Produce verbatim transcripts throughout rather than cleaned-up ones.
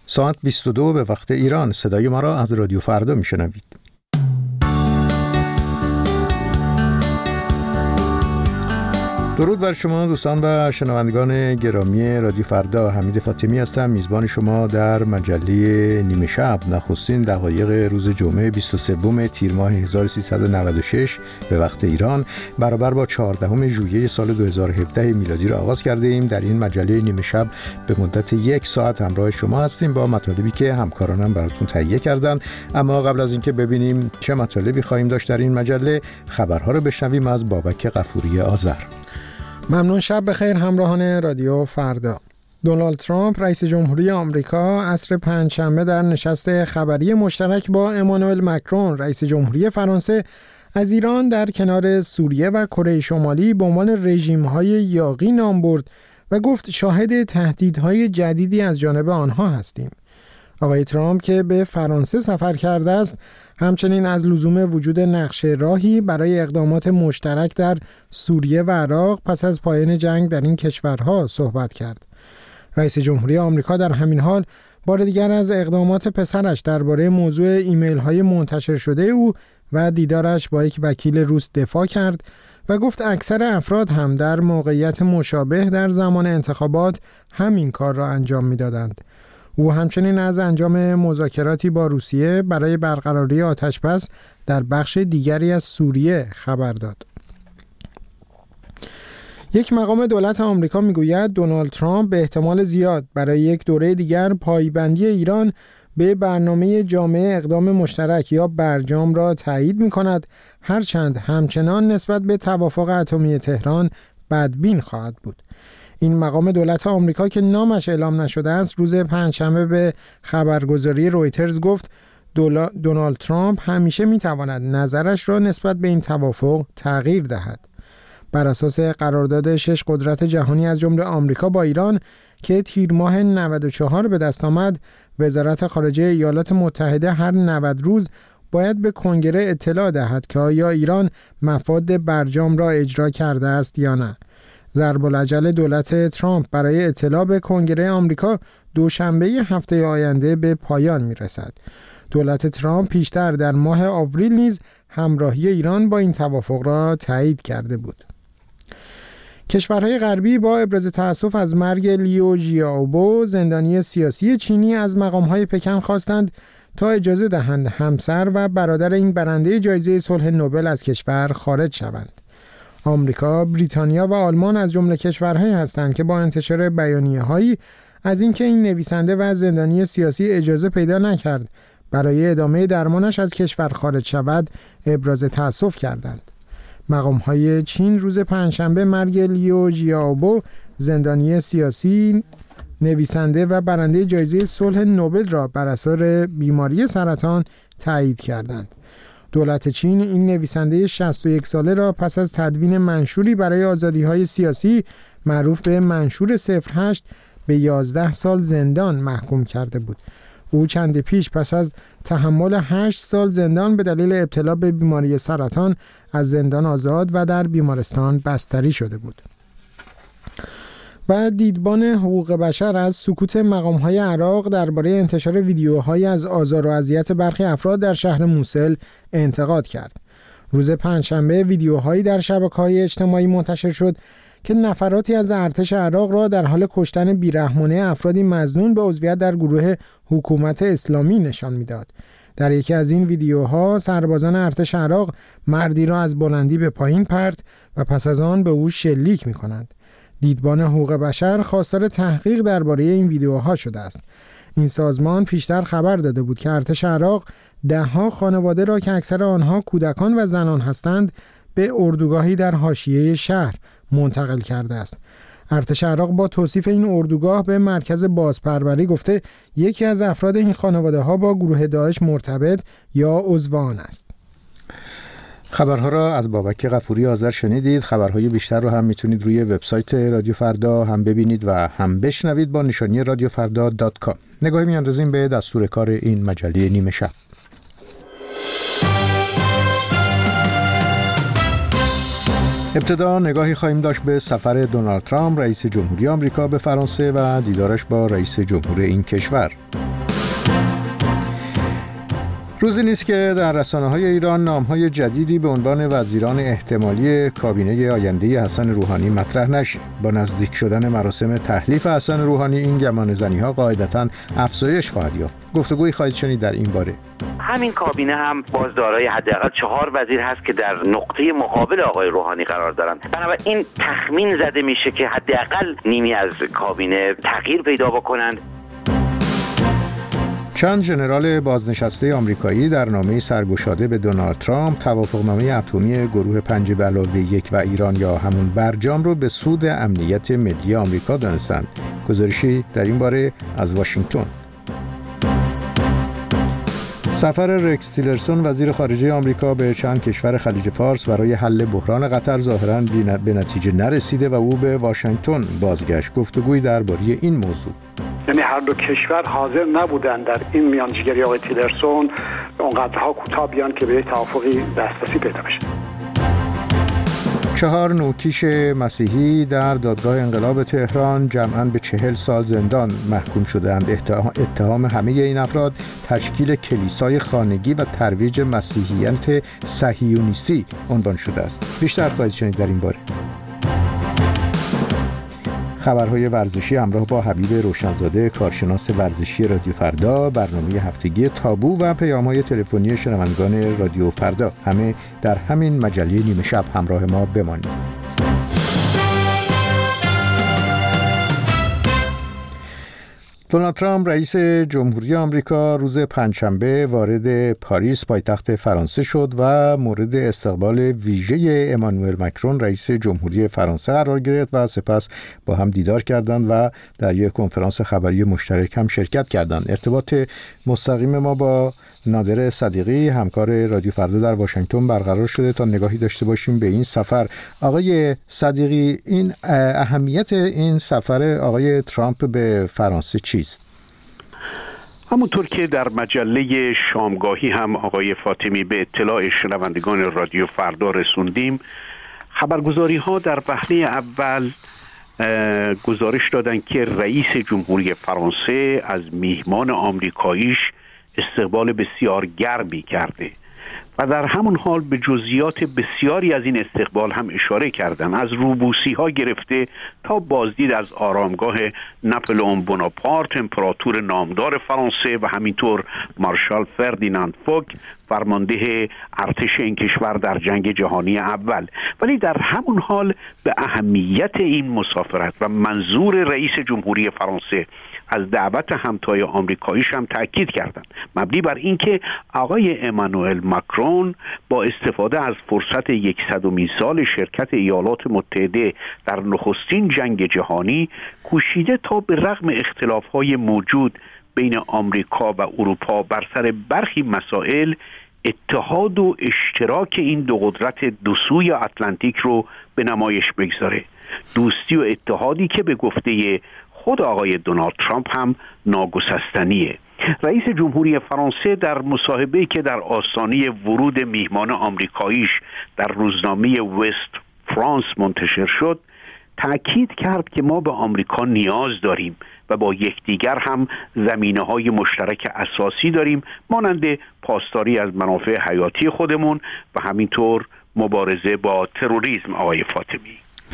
ساعت بیست و دو به وقت ایران. صدای ما را از رادیو فردا میشنوید. درود بر شما دوستان و شنوندگان گرامی رادیو فردا. حمید فاطمی هستم، میزبان شما در مجله نیمه شب. نخستین دقایق روز جمعه بیست و سوم تیر ماه هزار و سیصد و نود و شش به وقت ایران برابر با چهاردهم ژوئیه سال دو هزار و هفده میلادی را آغاز کرده ایم. در این مجله نیمه شب به مدت یک ساعت همراه شما هستیم با مطالبی که همکارانم براتون تهیه کردن. اما قبل از اینکه ببینیم چه مطالبی خواهیم داشت در این مجله، خبرها رو بشنویم از بابک غفوری آذر. ممنون. شب بخیر همراهان رادیو فردا. دونالد ترامپ رئیس جمهوری آمریکا عصر پنجشنبه در نشست خبری مشترک با امانوئل مکرون رئیس جمهوری فرانسه از ایران در کنار سوریه و کره شمالی به عنوان رژیم‌های یاغی نام برد و گفت شاهد تهدیدهای جدیدی از جانب آنها هستیم. آقای ترامپ که به فرانسه سفر کرده است، همچنین از لزوم وجود نقشه راهی برای اقدامات مشترک در سوریه و عراق پس از پایان جنگ در این کشورها صحبت کرد. رئیس جمهوری آمریکا در همین حال بار دیگر از اقدامات پسرش درباره موضوع ایمیل‌های منتشر شده او و دیدارش با یک وکیل روس دفاع کرد و گفت اکثر افراد هم در موقعیت مشابه در زمان انتخابات همین کار را انجام می‌دادند. او همچنین از انجام مذاکراتی با روسیه برای برقراری آتش‌بس در بخش دیگری از سوریه خبر داد. یک مقام دولت آمریکا میگوید دونالد ترامپ به احتمال زیاد برای یک دوره دیگر پایبندی ایران به برنامه جامعه اقدام مشترک یا برجام را تایید می‌کند، هرچند همچنان نسبت به توافق اتمی تهران بدبین خواهد بود. این مقام دولت آمریکا که نامش اعلام نشده است روز پنجشنبه به خبرگزاری رویترز گفت دونالد ترامپ همیشه میتواند نظرش را نسبت به این توافق تغییر دهد. بر اساس قرارداد شش قدرت جهانی از جمله آمریکا با ایران که تیر ماه نود و چهار به دست آمد، وزارت خارجه ایالات متحده هر نود روز باید به کنگره اطلاع دهد که آیا ایران مفاد برجام را اجرا کرده است یا نه. ضرب العجل دولت ترامپ برای اطلاع به کنگره آمریکا دوشنبه هفته آینده به پایان میرسد. دولت ترامپ پیشتر در ماه آوریل نیز همراهی ایران با این توافق را تایید کرده بود. کشورهای غربی با ابراز تأسف از مرگ لیو جیائوبو زندانی سیاسی چینی از مقامهای پکن خواستند تا اجازه دهند همسر و برادر این برنده جایزه صلح نوبل از کشور خارج شوند. آمریکا، بریتانیا و آلمان از جمله کشورهایی هستند که با انتشار بیانیه‌هایی از اینکه این نویسنده و زندانی سیاسی اجازه پیدا نکرد برای ادامه درمانش از کشور خارج شود، ابراز تأسف کردند. مقام‌های چین روز پنجشنبه مرگ لیو جیائوبو زندانی سیاسی، نویسنده و برنده جایزه صلح نوبل را بر اثر بیماری سرطان تایید کردند. دولت چین این نویسنده شصت و یک ساله را پس از تدوین منشوری برای آزادی‌های سیاسی معروف به منشور صفر هشت به یازده سال زندان محکوم کرده بود. او چند پیش پس از تحمل هشت سال زندان به دلیل ابتلا به بیماری سرطان از زندان آزاد و در بیمارستان بستری شده بود. و دیدبان حقوق بشر از سکوت مقام‌های عراق درباره انتشار ویدیوهایی از آزار و اذیت برخی افراد در شهر موصل انتقاد کرد. روز پنجشنبه ویدیوهایی در شبکه‌های اجتماعی منتشر شد که نفراتی از ارتش عراق را در حال کشتن بیرحمانه افرادی مظنون به عضویت در گروه حکومت اسلامی نشان می‌داد. در یکی از این ویدیوها سربازان ارتش عراق مردی را از بلندی به پایین پرت و پس از آن به او شلیک می‌کنند. دیدبان حقوق بشر خواستار تحقیق درباره این ویدیوها شده است. این سازمان پیشتر خبر داده بود که ارتش عراق ده‌ها خانواده را که اکثر آنها کودکان و زنان هستند به اردوگاهی در حاشیه شهر منتقل کرده است. ارتش عراق با توصیف این اردوگاه به مرکز بازپروری گفته یکی از افراد این خانواده ها با گروه داعش مرتبط یا عضو آن است. خبرها را از بابک غفوری آذر شنیدید. خبرهای بیشتر رو هم میتونید روی وبسایت رادیو فردا هم ببینید و هم بشنوید با نشانی رادیو فردا دات کام. نگاهی میاندازیم به دستور کار این مجله نیمه شب. ابتدا نگاهی خواهیم داشت به سفر دونالد ترامپ رئیس جمهوری آمریکا به فرانسه و دیدارش با رئیس جمهور این کشور. روزی نیست که در رسانه‌های ایران نام‌های جدیدی به عنوان وزیران احتمالی کابینه آینده حسن روحانی مطرح نشه. با نزدیک شدن مراسم تحلیف حسن روحانی این گمانه‌زنی‌ها قاعدتاً افزایش خواهد یافت. گفتگویی خواهید شنید در این باره. همین کابینه هم باز دارای حداقل چهار وزیر هست که در نقطه مقابل آقای روحانی قرار دارند. بنابراین تخمین زده میشه که حداقل نیمی از کابینه تغییر پیدا بکنند. چند ژنرال بازنشسته آمریکایی در نامه سرگشاده به دونالد ترامپ توافقنامه اتمی گروه پنج به علاوه یک و ایران یا همون برجام رو به سود امنیت ملی آمریکا دانستند. گزارشی در این باره از واشنگتن. سفر رکس تیلرسون وزیر خارجه آمریکا به چند کشور خلیج فارس برای حل بحران قطر ظاهراً به نتیجه نرسیده و او به واشنگتن بازگشت. گفتگوی درباره این موضوع. یعنی هر دو کشور حاضر نبودند در این میانجیگری آقای تیلرسون اونقدرها کوتاه بیان که به توافقی دسترسی پیدا بشه. چهار نوکیش مسیحی در دادگاه انقلاب تهران جمعاً به چهل سال زندان محکوم شدند. اتهام همه این افراد تشکیل کلیسای خانگی و ترویج مسیحیت صهیونیستی عنوان شده است. بیشتر خواهید شنید در این باره. خبرهای ورزشی همراه با حبیب روشنزاده، کارشناس ورزشی رادیو فردا، برنامه هفتگی تابو و پیام‌های تلفنی شنوندگان رادیو فردا، همه در همین مجله نیمه شب. همراه ما بمانید. دونالد ترامپ رئیس جمهوری آمریکا روز پنجشنبه وارد پاریس پایتخت فرانسه شد و مورد استقبال ویژه امانوئل مکرون رئیس جمهوری فرانسه قرار گرفت و سپس با هم دیدار کردند و در یک کنفرانس خبری مشترک هم شرکت کردند. ارتباط مستقیم ما با نادر صدیقی همکار رادیو فردا در واشنگتن برقرار شده تا نگاهی داشته باشیم به این سفر. آقای صدیقی، این اهمیت این سفر آقای ترامپ به فرانسه چیست؟ همونطور که در مجله شامگاهی هم آقای فاطمی به اطلاع شنوندگان رادیو فردا رسوندیم، خبرگزاری ها در وهله اول گزارش دادند که رئیس جمهوری فرانسه از میهمان آمریکاییش استقبال بسیار گرمی کرده و در همون حال به جزئیات بسیاری از این استقبال هم اشاره کردند، از روبوسی ها گرفته تا بازدید از آرامگاه ناپلئون بوناپارت امپراتور نامدار فرانسه و همینطور مارشال فردیناند فوک فرمانده ارتش این کشور در جنگ جهانی اول. ولی در همون حال به اهمیت این مسافرت و منظور رئیس جمهوری فرانسه از دعوت همتای آمریکاییش هم تأکید کردند، مبنی بر اینکه آقای امانوئل ماکرون با استفاده از فرصت یکصدمین سال شرکت ایالات متحده در نخستین جنگ جهانی کوشیده تا به رغم اختلاف‌های موجود بین آمریکا و اروپا بر سر برخی مسائل اتحاد و اشتراک این دو قدرت دو سوی اتلانتیک رو به نمایش بگذاره. دوستی و اتحادی که به گفته خود آقای دونالد ترامپ هم ناگسستنیه. رئیس جمهوری فرانسه در مصاحبه‌ای که در آستانه ورود میهمان آمریکاییش در روزنامه وست فرانس منتشر شد تأکید کرد که ما به آمریکا نیاز داریم و با یکدیگر هم زمینه‌های مشترک اساسی داریم، مانند پاسداری از منافع حیاتی خودمون و همینطور مبارزه با تروریسم. آقای فاطمی.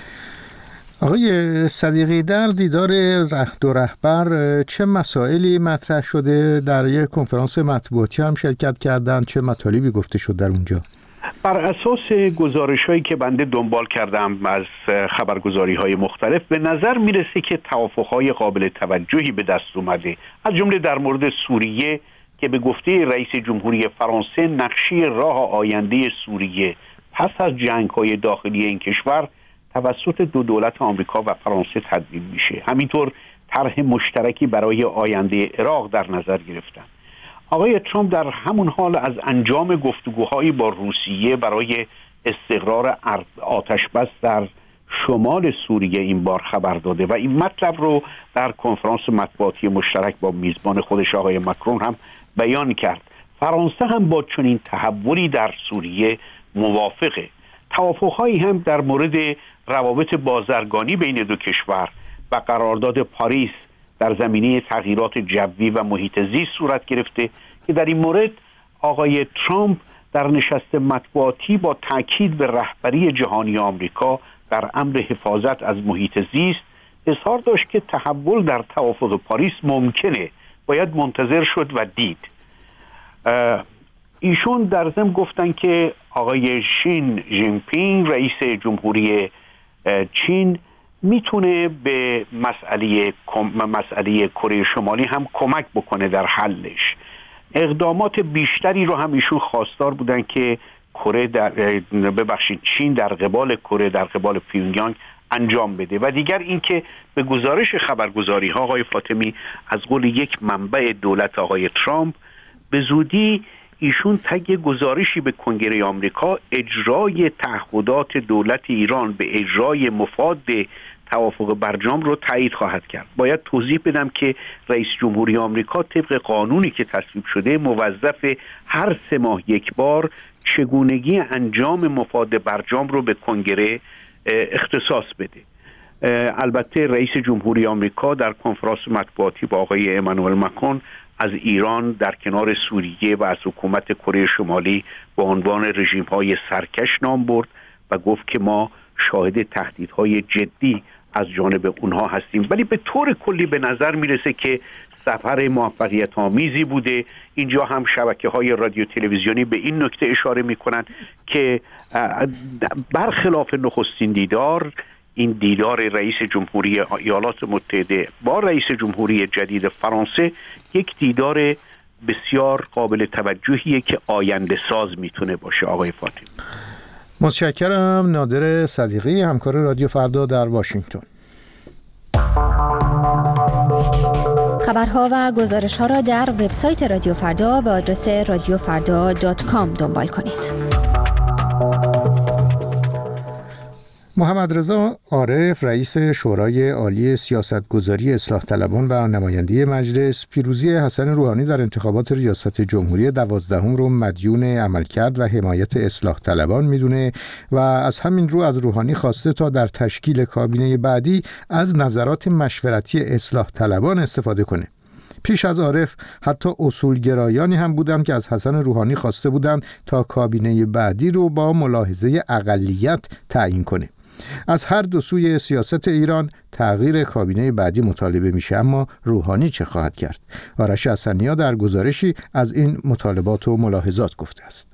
آقای صدیقی، در دیدار دو رهبر چه مسائلی مطرح شده؟ در یک کنفرانس مطبوعاتی هم شرکت کردند، چه مطالبی گفته شد در اونجا؟ بر اساس گزارش‌هایی که بنده دنبال کردم از خبرگزاری‌های مختلف به نظر میرسه که توافق‌های قابل توجهی به دست اومده، از جمله در مورد سوریه که به گفته رئیس جمهوری فرانسه نقشه راه آینده سوریه پس از جنگ‌های داخلی این کشور توسط دو دولت آمریکا و فرانسه تدوین میشه. همینطور طرح مشترکی برای آینده عراق در نظر گرفتن. آقای ترامپ در همون حال از انجام گفتگوهایی با روسیه برای استقرار آتش بس در شمال سوریه این بار خبر داده و این مطلب رو در کنفرانس مطبوعاتی مشترک با میزبان خودش آقای ماکرون هم بیان کرد. فرانسه هم با چنین تحولی در سوریه موافقه. توافق‌هایی هم در مورد روابط بازرگانی بین دو کشور و قرارداد پاریس در زمینه تغییرات جوی و محیط زیست صورت گرفته که در این مورد آقای ترامپ در نشست مطبوعاتی با تاکید به رهبری جهانی آمریکا در امر حفاظت از محیط زیست اظهار داشت که تحول در توافق پاریس ممکنه، باید منتظر شد و دید. ایشون در ضمن گفتن که آقای شین ژینپینگ رئیس جمهوری چین میتونه به مسئله مسئله کره شمالی هم کمک بکنه در حلش. اقدامات بیشتری رو هم ایشون خواستار بودن که کره در ببخشید چین در قبال کره در قبال پیونگیانگ انجام بده. و دیگر اینکه به گزارش خبرگزاری ها آقای فاطمی از قول یک منبع دولت آقای ترامپ به زودی ایشون طی گزارشی به کنگره آمریکا اجرای تعهدات دولت ایران به اجرای مفاد توافق برجام رو تایید خواهد کرد. باید توضیح بدم که رئیس جمهوری آمریکا طبق قانونی که تصویب شده موظف هر سه ماه یک بار چگونگی انجام مفاد برجام رو به کنگره اختصاص بده. البته رئیس جمهوری آمریکا در کنفرانس مطبوعاتی با آقای امانوئل ماکرون از ایران در کنار سوریه و از حکومت کره شمالی به عنوان رژیم‌های سرکش نام برد و گفت که ما شاهد تهدیدهای جدی از جانب اونها هستیم. ولی به طور کلی به نظر میرسه که سفر موفقیت آمیزی بوده. اینجا هم شبکه‌های رادیو تلویزیونی به این نکته اشاره میکنن که برخلاف نخستین دیدار، این دیدار رئیس جمهوری ایالات متحده با رئیس جمهوری جدید فرانسه یک دیدار بسیار قابل توجهیه که آینده ساز میتونه باشه. آقای فاطمی متشکرم. نادر صدیقی، همکار رادیو فردا در واشنگتن. خبرها و گزارش‌ها را در وبسایت رادیو فردا به آدرس رادیو فردا دات کام دنبال کنید. محمد رضا عارف، رئیس شورای عالی سیاستگذاری اصلاح طلبان و نماینده مجلس، پیروزی حسن روحانی در انتخابات ریاست جمهوری دوازدهم رو مدیون عملکرد و حمایت اصلاح طلبان میدونه و از همین رو از روحانی خواسته تا در تشکیل کابینه بعدی از نظرات مشورتی اصلاح طلبان استفاده کنه. پیش از عارف حتی اصولگرایانی هم بودند که از حسن روحانی خواسته بودند تا کابینه بعدی رو با ملاحظه اقلیت تعیین کنه. از هر دو سوی سیاست ایران تغییر کابینه بعدی مطالبه میشه، اما روحانی چه خواهد کرد؟ آرش حسنیا در گزارشی از این مطالبات و ملاحظات گفته است.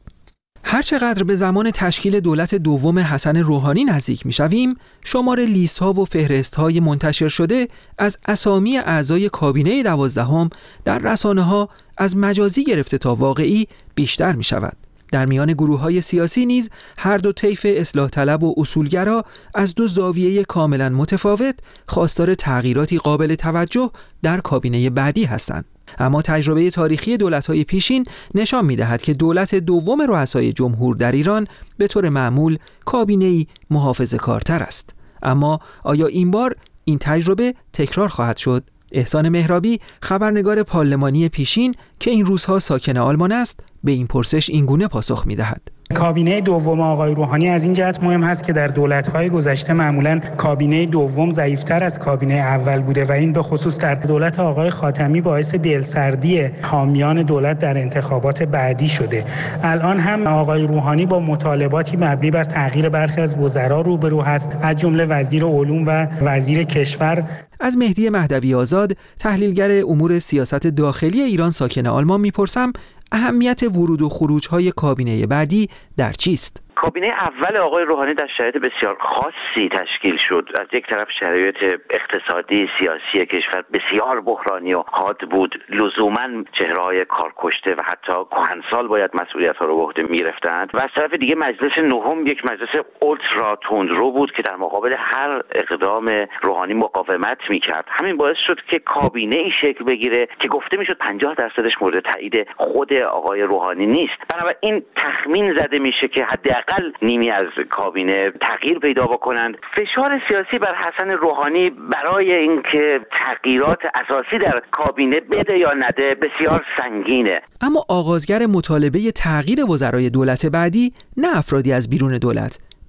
هرچقدر به زمان تشکیل دولت دوم حسن روحانی نزدیک میشویم، شمار لیست ها و فهرست های منتشر شده از اسامی اعضای کابینه دوازدهم در رسانه ها از مجازی گرفته تا واقعی بیشتر می شود. در میان گروه های سیاسی نیز هر دو طیف اصلاح طلب و اصولگرا از دو زاویه کاملا متفاوت خواستار تغییراتی قابل توجه در کابینه بعدی هستند. اما تجربه تاریخی دولت‌های پیشین نشان می‌دهد که دولت دوم رؤسای جمهور در ایران به طور معمول کابینه‌ای محافظه‌کارتر است. اما آیا این بار این تجربه تکرار خواهد شد؟ احسان مهرابی، خبرنگار پارلمانی پیشین که این روزها ساکن آلمان است، به این پرسش اینگونه پاسخ می‌دهد. کابینه دوم آقای روحانی از این جهت مهم هست که در دولت‌های گذشته معمولاً کابینه دوم ضعیف‌تر از کابینه اول بوده و این به خصوص در دولت آقای خاتمی باعث دلسردی حامیان دولت در انتخابات بعدی شده. الان هم آقای روحانی با مطالباتی مبنی بر تغییر برخی از وزرا روبرو هست، از جمله وزیر علوم و وزیر کشور. از مهدی مهدوی آزاد، تحلیلگر امور سیاست داخلی ایران ساکن آلمان میپرسم اهمیت ورود و خروج‌های کابینه بعدی در چیست؟ کابینه اول آقای روحانی در شرایط بسیار خاصی تشکیل شد. از یک طرف شرایط اقتصادی سیاسی کشور بسیار بحرانی و حاد بود، لزوماً چهره‌های کارکشته و حتی کهنسال باید مسئولیت‌ها رو به عهده می‌گرفتند و از طرف دیگه مجلس نهم یک مجلس اولترا تندرو بود که در مقابل هر اقدام روحانی مقاومت می‌کرد. همین باعث شد که کابینه‌ای شکل بگیره که گفته می‌شد پنجاه درصدش مورد تایید خود آقای روحانی نیست. بنابراین تخمین زده میشه که حداقل نیمی از کابینه تغییر پیدا بکنند. فشار سیاسی بر حسن روحانی برای اینکه تغییرات اساسی در کابینه بده یا نده بسیار سنگینه. اما آغازگر مطالبه تغییر وزرای دولت بعدی نه افرادی از بیرون دولت،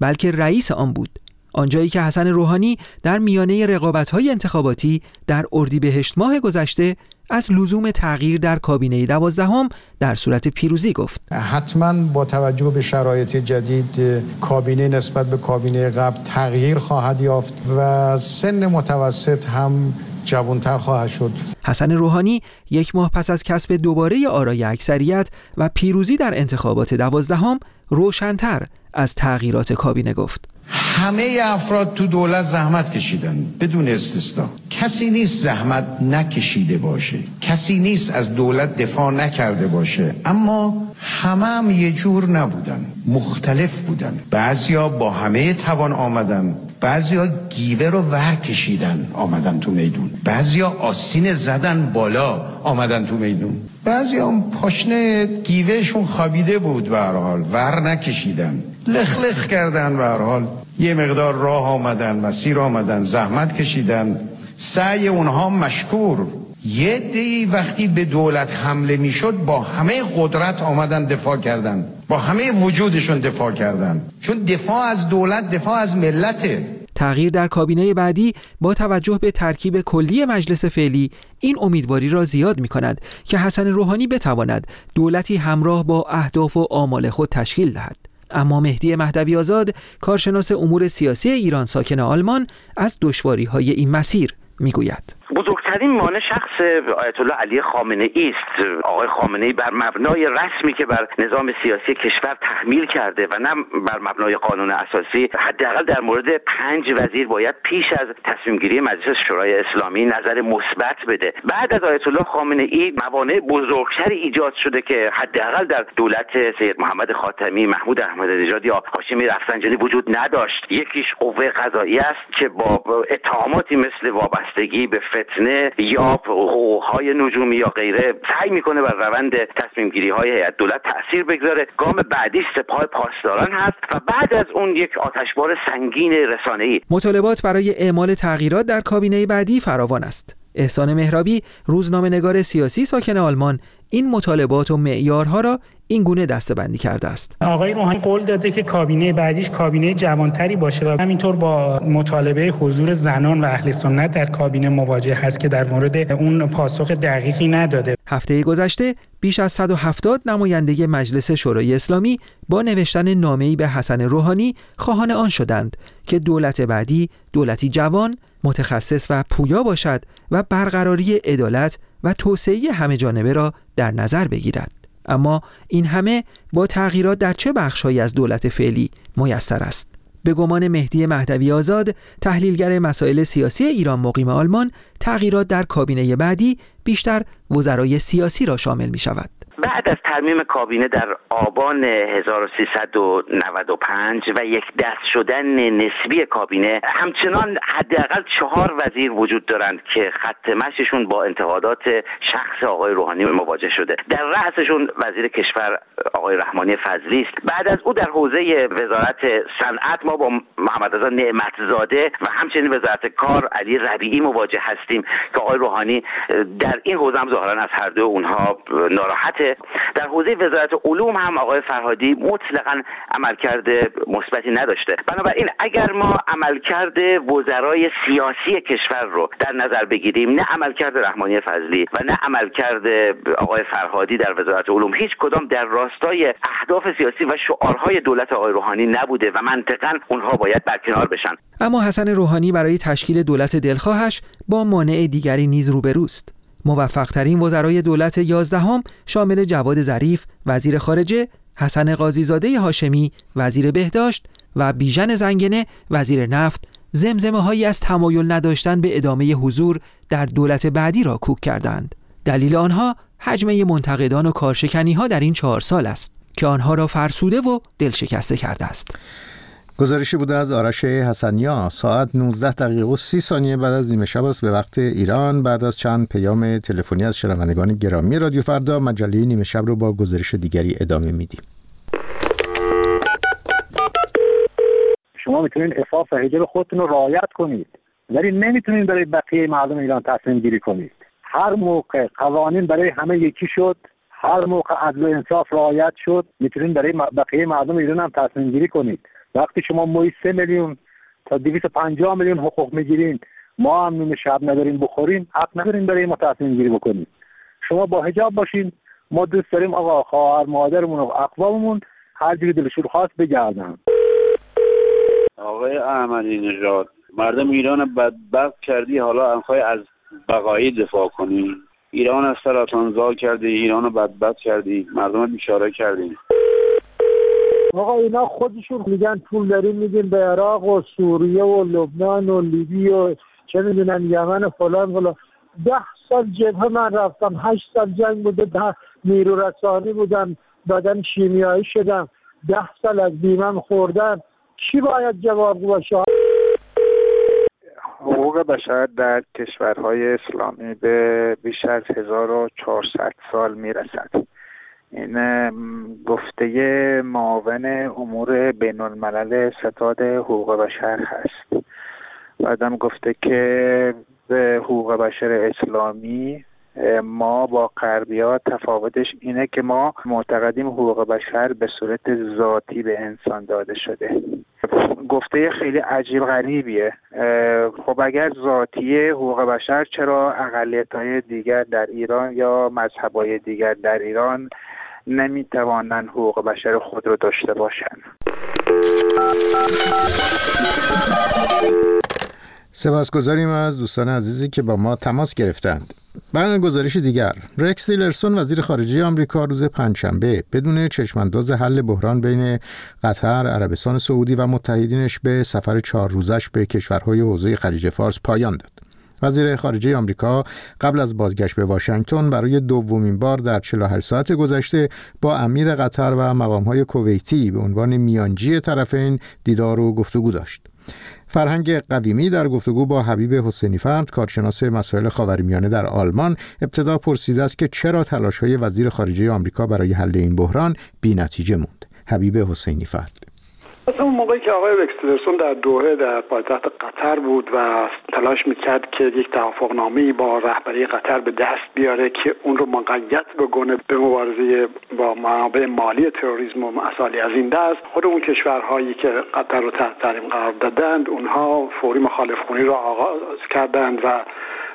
بلکه رئیس آن بود. آنجایی که حسن روحانی در میانه رقابت‌های انتخاباتی در اردیبهشت ماه گذشته از لزوم تغییر در کابینه دوازدهم در صورت پیروزی گفت. حتما با توجه به شرایط جدید کابینه نسبت به کابینه قبل تغییر خواهد یافت و سن متوسط هم جوان‌تر خواهد شد. حسن روحانی یک ماه پس از کسب دوباره آرای اکثریت و پیروزی در انتخابات دوازدهم روشن‌تر از تغییرات کابینه گفت. همه افراد تو دولت زحمت کشیدن بدون استثنا. کسی نیست زحمت نکشیده باشه، کسی نیست از دولت دفاع نکرده باشه، اما همه هم یه جور نبودن، مختلف بودن. بعضیا با همه توان آمدن، بعضیا گیوه رو ور کشیدن آمدن تو میدون، بعضیا آستین زدن بالا آمدن تو میدون، بعضیا هم پاشنه گیوهشون خوابیده بود به هر حال ور نکشیدن، لخ لخ کردن به هر حال، یه مقدار راه آمدن، مسیر آمدن، زحمت کشیدن، سعی اونها مشکور. یه دی وقتی به دولت حمله میشد با همه قدرت آمدن دفاع کردن، با همه وجودشون دفاع کردن، چون دفاع از دولت دفاع از ملته. تغییر در کابینه بعدی با توجه به ترکیب کلی مجلس فعلی این امیدواری را زیاد می کند که حسن روحانی بتواند دولتی همراه با اهداف و آمال خود تشکیل دهد. اما مهدی مهدوی آزاد، کارشناس امور سیاسی ایران ساکن آلمان، از دشواری‌های این مسیر میگوید. بزرگترین مانع شخص آیت الله علی خامنه ای است. آقای خامنه ای بر مبنای رسمی که بر نظام سیاسی کشور تحمیل کرده و نه بر مبنای قانون اساسی، حداقل در مورد پنج وزیر باید پیش از تصمیم گیری مجلس شورای اسلامی نظر مثبت بده. بعد از آیت الله خامنه ای موانع بزرگتری ایجاد شده که حداقل در دولت سید محمد خاتمی، محمود احمدی نژاد یا هاشمی رفسنجانی وجود نداشت. یکیش قوه قضاییه است که با اتهاماتی مثل وابستگی به فتنه یا حقوق‌های نجومی یا غیره سعی میکنه بر روند تصمیم گیری های هیئت دولت تأثیر بگذاره. گام بعدی سپاه پاسداران هست و بعد از اون یک آتشبار سنگین رسانه‌ای. مطالبات برای اعمال تغییرات در کابینه بعدی فراوان است. احسان مهرابی، روزنامه‌نگار سیاسی ساکن آلمان، این مطالبات و معیارها را این گونه دسته‌بندی کرده است. آقای روحانی قول داده که کابینه بعدیش کابینه جوانتری باشه و همینطور با مطالبه حضور زنان و اهل سنت در کابینه مواجه هست که در مورد اون پاسخ دقیقی نداده. هفته گذشته بیش از صد و هفتاد نماینده مجلس شورای اسلامی با نوشتن نامه‌ای به حسن روحانی خواهان آن شدند که دولت بعدی دولتی جوان، متخصص و پویا باشد و برقراری عدالت و توسعه همه جانبه را در نظر بگیرد. اما این همه با تغییرات در چه بخش‌هایی از دولت فعلی میسر است؟ به گمان مهدی مهدوی آزاد، تحلیلگر مسائل سیاسی ایران مقیم آلمان، تغییرات در کابینه بعدی بیشتر وزرای سیاسی را شامل می شود. بعد از ترمیم کابینه در آبان هزار و سیصد و نود و پنج و یک دست شدن نسبی کابینه، همچنان حداقل چهار وزیر وجود دارند که خط مشیشون با انتقادات شخص آقای روحانی مواجه شده. در رأسشون وزیر کشور آقای رحمانی فضلی است. بعد از او در حوزه وزارت صنعت ما با محمدرضا نعمتزاده و همچنین وزارت کار علی ربیعی مواجه هستیم که آقای روحانی در این حوزه هم ظاهرا از هر دو اونها ناراحته. در حوزه وزارت علوم هم آقای فرهادی مطلقاً عملکرد مثبتی نداشته. بنابراین اگر ما عملکرد وزرای سیاسی کشور رو در نظر بگیریم، نه عملکرد رحمانی فضلی و نه عملکرد آقای فرهادی در وزارت علوم، هیچ کدام در راستای اهداف سیاسی و شعارهای دولت آقای روحانی نبوده و منطقاً اونها باید برکنار بشن. اما حسن روحانی برای تشکیل دولت دلخواهش با مانع دیگری نیز روبروست. موفق ترین وزرای دولت یازدهم شامل جواد ظریف وزیر خارجه، حسن قاضیزاده هاشمی وزیر بهداشت و بیژن زنگنه وزیر نفت زمزمه‌هایی از تمایل نداشتن به ادامه حضور در دولت بعدی را کوک کردند. دلیل آنها حجمه منتقدان و کارشکنی‌ها در این چهار سال است که آنها را فرسوده و دلشکسته کرده است. گزارشی بوده از آرش حسنیا. ساعت نوزده دقیقه و سی ثانیه بعد از نیمه شب است به وقت ایران. بعد از چند پیام تلفنی از شنوندگان گرامی رادیو فردا، مجله نیمه شب رو با گزارش دیگری ادامه میدیم. شما میتونید عفاف و حجاب خودتون رو رعایت کنید، ولی نمیتونید برای بقیه مردم ایران تصمیم گیری کنید. هر موقع قوانین برای همه یکی شد، هر موقع عدل و انصاف رعایت شد، میتونید برای بقیه مردم ایران هم تصمیم گیری کنید. وقتی شما ماهی سه میلیون تا دویست و پنجاه میلیون حقوق میگیرین، ما هم نون شب نداریم بخوریم، حق نداریم برای ما تصمیم گیری بکنیم. شما با حجاب باشین، ما دوست داریم آقا خواهر مادرمون و اقواممون هر جوری دلشون خواست بگردن. آقای احمدی نژاد، مردم ایران بدبخت کردی، حالا میخوای از بقایی دفاع کنی؟ ایران از سرطان زا کردی، ایران رو بدبخت کردی، مردم رو بیچاره کردی. آقا اینا خودشون میگن پول داریم میدیم به عراق و سوریه و لبنان و لیبی و چه میدونن یمن و فلان فلان. ده سال جبهه من رفتم، هشت سال جنگ بوده، ده نیرو رسانی بودم، بدن شیمیایی شدم، ده سال از بیمم خوردم. چی باید جواب باشه؟ حقوق بشر در کشورهای اسلامی به بیش از هزار و چهارصد سال میرسد. این گفته معاون امور بین الملل ستاد حقوق بشر هست. بعدم گفته که به حقوق بشر اسلامی ما با غربی‌ها تفاوتش اینه که ما معتقدیم حقوق بشر به صورت ذاتی به انسان داده شده. گفته خیلی عجیب غریبیه. خب اگر ذاتیه حقوق بشر، چرا اقلیت‌های دیگر در ایران یا مذهب‌های دیگر در ایران نمیتوانند حقوق بشر خود رو داشته باشند؟ سپاسگزاریم از دوستان عزیزی که با ما تماس گرفتند. بعد گزارش دیگر، رکس تیلرسون وزیر خارجه آمریکا روز پنجشنبه بدون چشمانداز حل بحران بین قطر، عربستان سعودی و متحدینش به سفر چهار روزش به کشورهای حوزه خلیج فارس پایان داد. وزیر خارجه آمریکا قبل از بازگشت به واشنگتن برای دومین بار در چهل و هشت ساعت گذشته با امیر قطر و مقام‌های کویتی به عنوان میانجی طرفین دیدار و گفتگو داشت. فرهنگ قویمی در گفتگو با حبیب حسینی فرد، کارشناس مسائل خاورمیانه در آلمان، ابتدا پرسیده است که چرا تلاش‌های وزیر خارجه آمریکا برای حل این بحران بی‌نتیجه موند. حبیب حسینی فرد: از اون موقعی که آقای رکس تیلرسون در دوحه در پایتخت قطر بود و تلاش میکرد که یک توافقنامه‌ای با رهبری قطر به دست بیاره که اون رو مقید بکنه به مبارزه با منابع مالی تروریسم و مسائلی از این دست، خود اون کشورهایی که قطر رو تحت تحریم قرار دادند اونها فوری مخالف خونی رو آغاز کردند و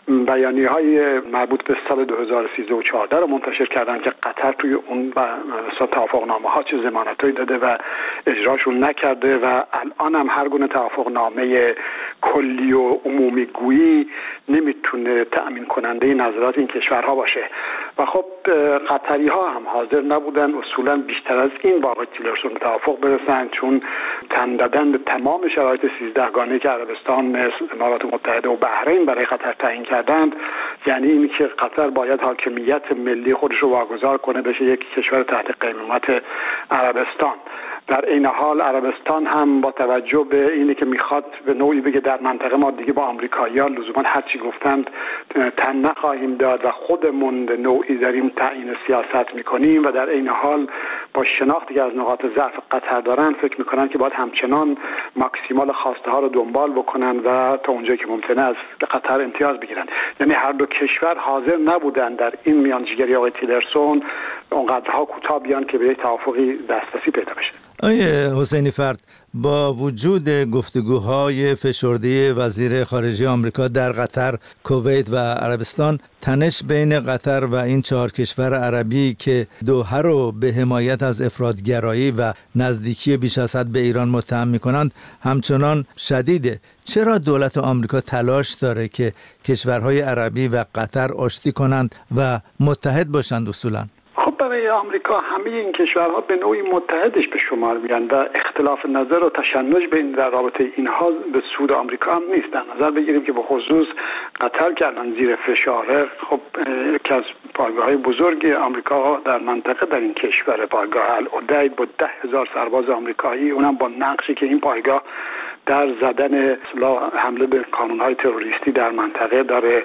بیانیه‌های مربوط به سال دو هزار و سیزده و چهارده رو منتشر کردن که قطر توی اون توافقنامه‌ها چه ضمانتایی داده و اجراشون نکرده و الان هم هر گونه توافقنامه کلی و عمومی گویی نمیتونه تأمین کننده نظرات این کشورها باشه و خب قطری‌ها هم حاضر نبودن اصولاً بیشتر از این با آقای تیلرسون به توافق برسن، چون تن دادن به تمام شرایط سیزدهگانه که عربستان، مصر، امارات متحده و بحرین برای قطر تعیین کردند، یعنی این که قطر باید حاکمیت ملی خودش رو واگذار کنه بشه یک کشور تحت قیمومت عربستان. در این حال عربستان هم با توجه به اینی که میخواد به نوعی بگه در منطقه ما دیگه با آمریکایی‌ها لزوما هر چی گفتند تن نخواهیم داد و خودمون به نوعی داریم تعیین سیاست میکنیم و در این حال با شناختی که از نقاط ضعف قطر دارن فکر میکنن که باید همچنان ماکسیمال خواسته ها رو دنبال بکنن و تا اونجایی که ممکنه از قطر امتیاز بگیرن. یعنی هر دو کشور حاضر نبودن در این میانجیگری آقای تیلرسون اونقدرها کوتاه بیان که به یک توافقی دسترسی پیدا بشه. آیه حسینی فرد، با وجود گفتگوهای فشرده وزیر خارجه آمریکا در قطر، کویت و عربستان، تنش بین قطر و این چهار کشور عربی که دوحه رو به حمایت از افراطگرایی و نزدیکی بیش از حد به ایران متهم می‌کنند همچنان شدیده. چرا دولت آمریکا تلاش داره که کشورهای عربی و قطر آشتی کنند و متحد باشند اصولاً؟ برای آمریکا همه این کشورها به نوعی متحدش به شمار میرن و اختلاف نظر و تشنج بین در رابطه اینها به سود آمریکا هم نیست. در نظر بگیریم که به خصوص قطر که الان زیر فشاره، خب یکی از پایگاه‌های بزرگ آمریکا در منطقه در این کشور، پایگاه العدید با ده هزار سرباز آمریکایی، اونم با نقشی که این پایگاه در زدن حمله به کانون‌های تروریستی در منطقه داره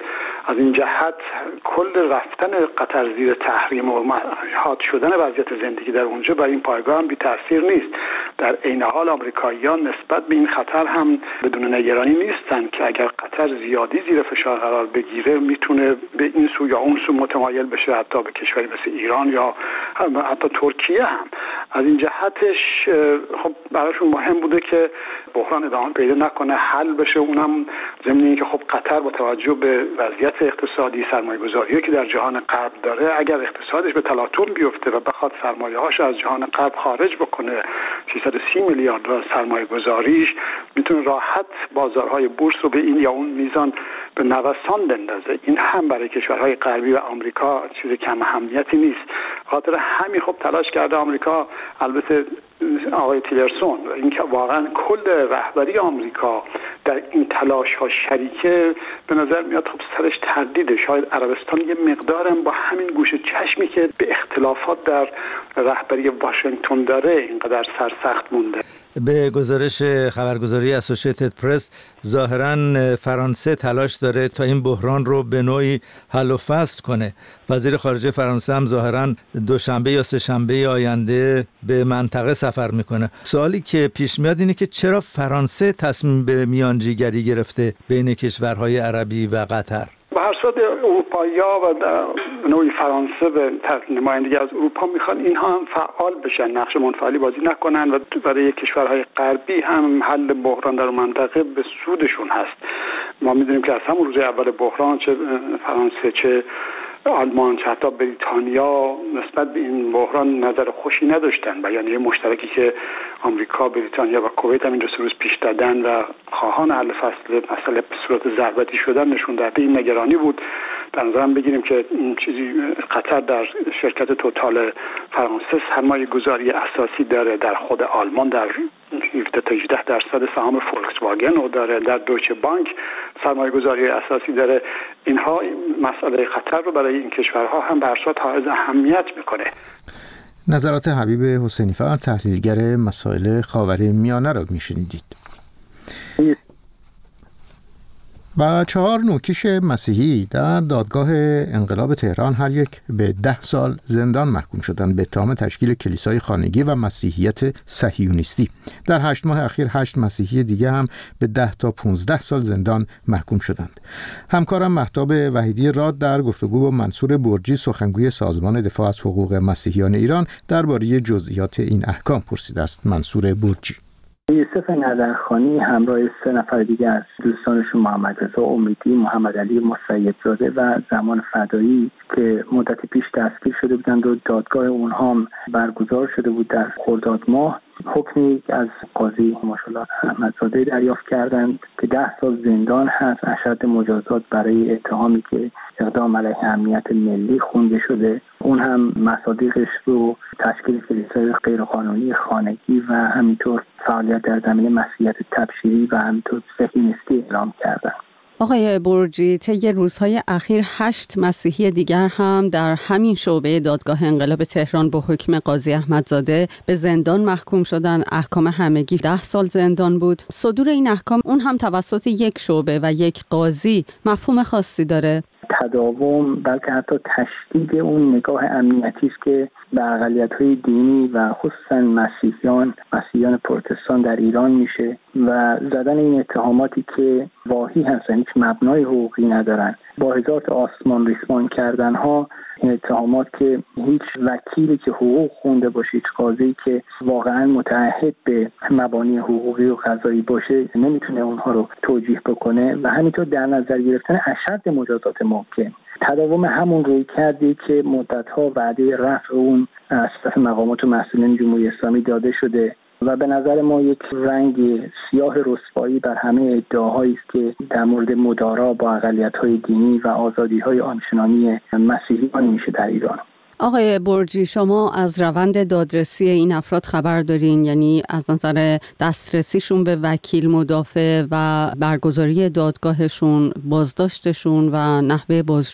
از این جهت کل رفتن قطر زیر تحریم و حاد شدن وضعیت زندگی در اونجا بر این پایگاه هم بی تاثیر نیست. در عین حال آمریکاییان نسبت به این خطر هم بدون نگرانی نیستن که اگر قطر زیادی زیر فشار قرار بگیره میتونه به این سو یا اون سو متمایل بشه، حتی به کشوری مثل ایران یا حتی ترکیه هم. از این جهتش خب براشون مهم بوده که بحران ادامه پیدا نکنه، حل بشه. اونم ضمن اینکه خب قطر با توجه به وضعیت اقتصادی سرمایه‌گذاری که در جهان غرب داره، اگر اقتصادش به تلاطم بیفته و بخواد سرمایه‌هاش از جهان غرب خارج بکنه، سیصد و سی میلیارد دلار سرمایه‌گذاریش میتونه راحت بازارهای بورس رو به این یا اون میزان به نوسان بندازه. این هم برای کشورهای غربی و آمریکا چیز کم اهمیتی نیست. خاطر همین خب تلاش کرده آمریکا، البته آقای تیلرسون، و اینکه واقعا کل رهبری آمریکا در این تلاش ها شریکه، به نظر میاد خب سرش تردیده. شاید عربستان یه مقدارم با همین گوشه چشمی که به اختلافات در رهبری واشنگتن داره اینقدر سرسخت مونده. به گزارش خبرگزاری اسوسییتد پرس ظاهراً فرانسه تلاش داره تا این بحران رو به نوعی حل و فصل کنه. وزیر خارجه فرانسه هم ظاهراً دوشنبه یا سه شنبه آینده به منطقه سفر میکنه. سوالی که پیش میاد اینه که چرا فرانسه تصمیم به میانجیگری گرفته بین کشورهای عربی و قطر؟ به هر صورت اروپایی‌ها و نوعی فرانسه به نمایندگی از اروپا میخوان اینها هم فعال بشن، نقش منفعلی بازی نکنن و برای کشورهای غربی هم حل بحران در منطقه به سودشون هست. ما میدونیم که از همون روز اول بحران چه فرانسه چه آلمان چه حتی بریتانیا نسبت به این بحران نظر خوشی نداشتن. بیانیه مشترکی که آمریکا، بریتانیا و کویت هم این دو سه روز پیش دادن و خواهان حل فصل مسئله به صورت ضربتی شدن نشون داده این نگرانی بود. در نظرم بگیریم که این چیزی قطر در شرکت توتال فرانسه سرمایه گذاری اساسی داره، در خود آلمان در هفده تا هجده درصد سهام فولکس واگن رو داره، در دویچه بانک سرمایه گذاری اساسی داره. اینها مسئله خطر رو برای این کشورها هم به هر صورت حائز اهمیت میکنه. نظرات حبیب حسینی فر، تحلیلگر مسائل خاورمیانه را میشنیدید. و چهار نوکیش مسیحی در دادگاه انقلاب تهران هر یک به ده سال زندان محکوم شدند به اتهام تشکیل کلیسای خانگی و مسیحیت صهیونیستی. در هشت ماه اخیر هشت مسیحی دیگه هم به ده تا پونزده سال زندان محکوم شدند. همکارم مهتاب وحیدی راد در گفتگو با منصور برجی، سخنگوی سازمان دفاع از حقوق مسیحیان ایران، درباره جزئیات این احکام پرسیده است. منصور برجی: یوسف نظرخانی همراه سه نفر دیگه از دوستانشون محمد رضا امیدی، محمد علی مسیدزاده و زمان فدایی که مدت پیش دستگیر شده بودند و دادگاه اونها هم برگزار شده بود در خرداد ماه، حکمی از قاضی ماشاءالله احمدزاده دریافت کردند که ده سال زندان هست، اشد مجازات برای اتهامی که اقدام علیه امنیت ملی خونده شده. اون هم مصادیقش رو تشکیل کلیسای غیرقانونی خانگی و همینطور فعالیت در زمینه مسیحیت تبشیری و همینطور صهیونیستی اعلام کردن. آقای برجی، طی روزهای اخیر هشت مسیحی دیگر هم در همین شعبه دادگاه انقلاب تهران با حکم قاضی احمدزاده به زندان محکوم شدن. احکام همگی ده سال زندان بود. صدور این احکام اون هم توسط یک شعبه و یک قاضی مفهوم خاصی داره؟ تداوم بلکه حتی تشدید اون نگاه امنیتی است که به اقلیت‌های دینی و خصوصا مسیحیان مسیحیان پروتستان در ایران میشه و زدن این اتهاماتی که واهی هستن، هیچ مبنای حقوقی ندارن، با هزار تا آسمان ریسمان کردن ها. این اتهامات که هیچ وکیلی که حقوق خونده باشه، هیچ قاضی که واقعا متعهد به مبانی حقوقی و قضایی باشه نمیتونه اونها رو توجیه بکنه و همینطور در نظر گرفتن اشد مجازات ممکن. تداوم همون روی کردی که مدت‌ها وعده رفع اون از طرف مقامات و مسئولین جمهوری اسلامی داده شده و به نظر ما یک رنگ سیاه رسوایی بر همه ادعاهایی است که در مورد مدارا با اقلیت‌های دینی و آزادی‌های آنچنانی مسیحیان میشه در ایران. آقای برجی، شما از روند دادرسی این افراد خبر دارین؟ یعنی از نظر دسترسیشون به وکیل مدافع و برگزاری دادگاهشون، بازداشتشون و نحوه بازجویی؟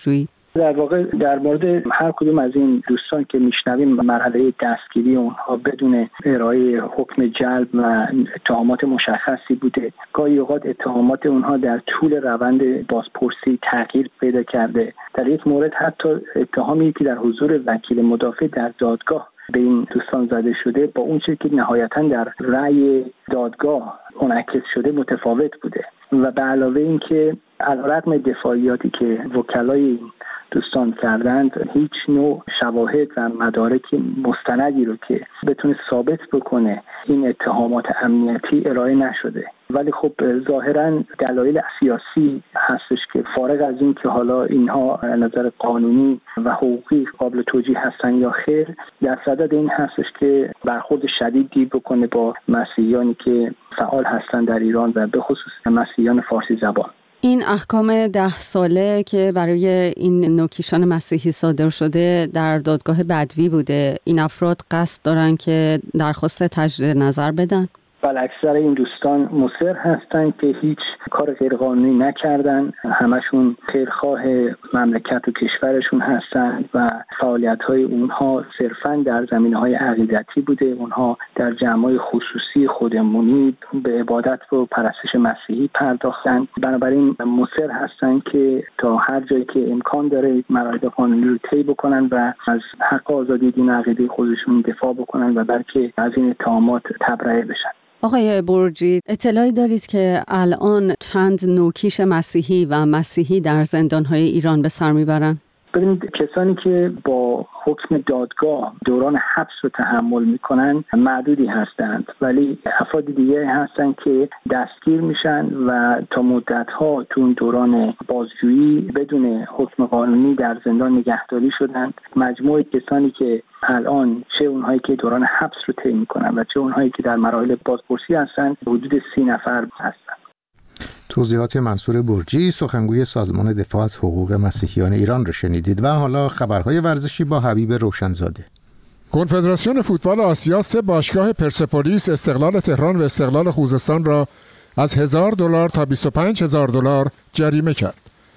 در واقع در مورد هر کدوم از این دوستان که میشنویم مرحله دستگیری اونها بدون ارائه حکم جلب و اتهامات مشخصی بوده. گاهی اوقات اتهامات اونها در طول روند بازپرسی تغییر پیدا کرده. در یک مورد حتی اتهامی که در حضور وکیل مدافع در دادگاه به این دوستان زده شده با اون چیزی که نهایتاً در رأی دادگاه منعکس شده متفاوت بوده. و به علاوه این که علیرغم دفاعیاتی که وکلای دوستان کردند هیچ نوع شواهد و مدارک مستندی رو که بتونه ثابت بکنه این اتهامات امنیتی ارائه نشده. ولی خب ظاهراً دلایل سیاسی هستش که فارغ از این که حالا اینها از نظر قانونی و حقوقی قابل توجیه هستن یا خیر، در صدد این هستش که برخورد شدیدی بکنه با مسیحیانی که فعال هستن در ایران و به خصوص مسیحیان فارسی زبان. این احکام ده ساله که برای این نوکیشان مسیحی صادر شده در دادگاه بدوی بوده، این افراد قصد دارن که درخواست تجدید نظر بدن؟ بله، اکثر این دوستان مصر هستن که هیچ کار غیرقانونی نکردن، همشون خیرخواه مملکت و کشورشون هستن و فعالیت‌های اونها صرفاً در زمینه‌های عقیدتی بوده. اونها در جمع‌های خصوصی خودمونی به عبادت و پرستش مسیحی پرداختن. بنابراین مصر هستن که تا هر جایی که امکان داره مراحل قانونی رو طی بکنن و از حق آزادی دین و عقیده خودشون دفاع بکنن و بلکه از این اتهامات تبرئه بشن. آقای برجی، اطلاعی دارید که الان چند نوکیش مسیحی و مسیحی در زندان‌های ایران به سر میبرن؟ ببینید، کسانی که با حکم دادگاه دوران حبس رو تحمل میکنن معدودی هستند، ولی افراد دیگه هستند که دستگیر میشن و تا مدت‌ها تو اون دوران بازجویی بدون حکم قانونی در زندان نگهداری شدند. مجموع کسانی که الان چه اونهایی که دوران حبس رو طی میکنن و چه اونهایی که در مراحل بازپرسی هستند حدود سی نفر هستند. توضیحات منصور برجی، سخنگوی سازمان دفاع از حقوق مسیحیان ایران رو شنیدید. و حالا خبرهای ورزشی با حبیب روشنزاده. کنفدراسیون فوتبال آسیا سه باشگاه پرسپولیس، استقلال تهران و استقلال خوزستان را از هزار دلار تا بیست و پنج هزار دلار جریمه کرد.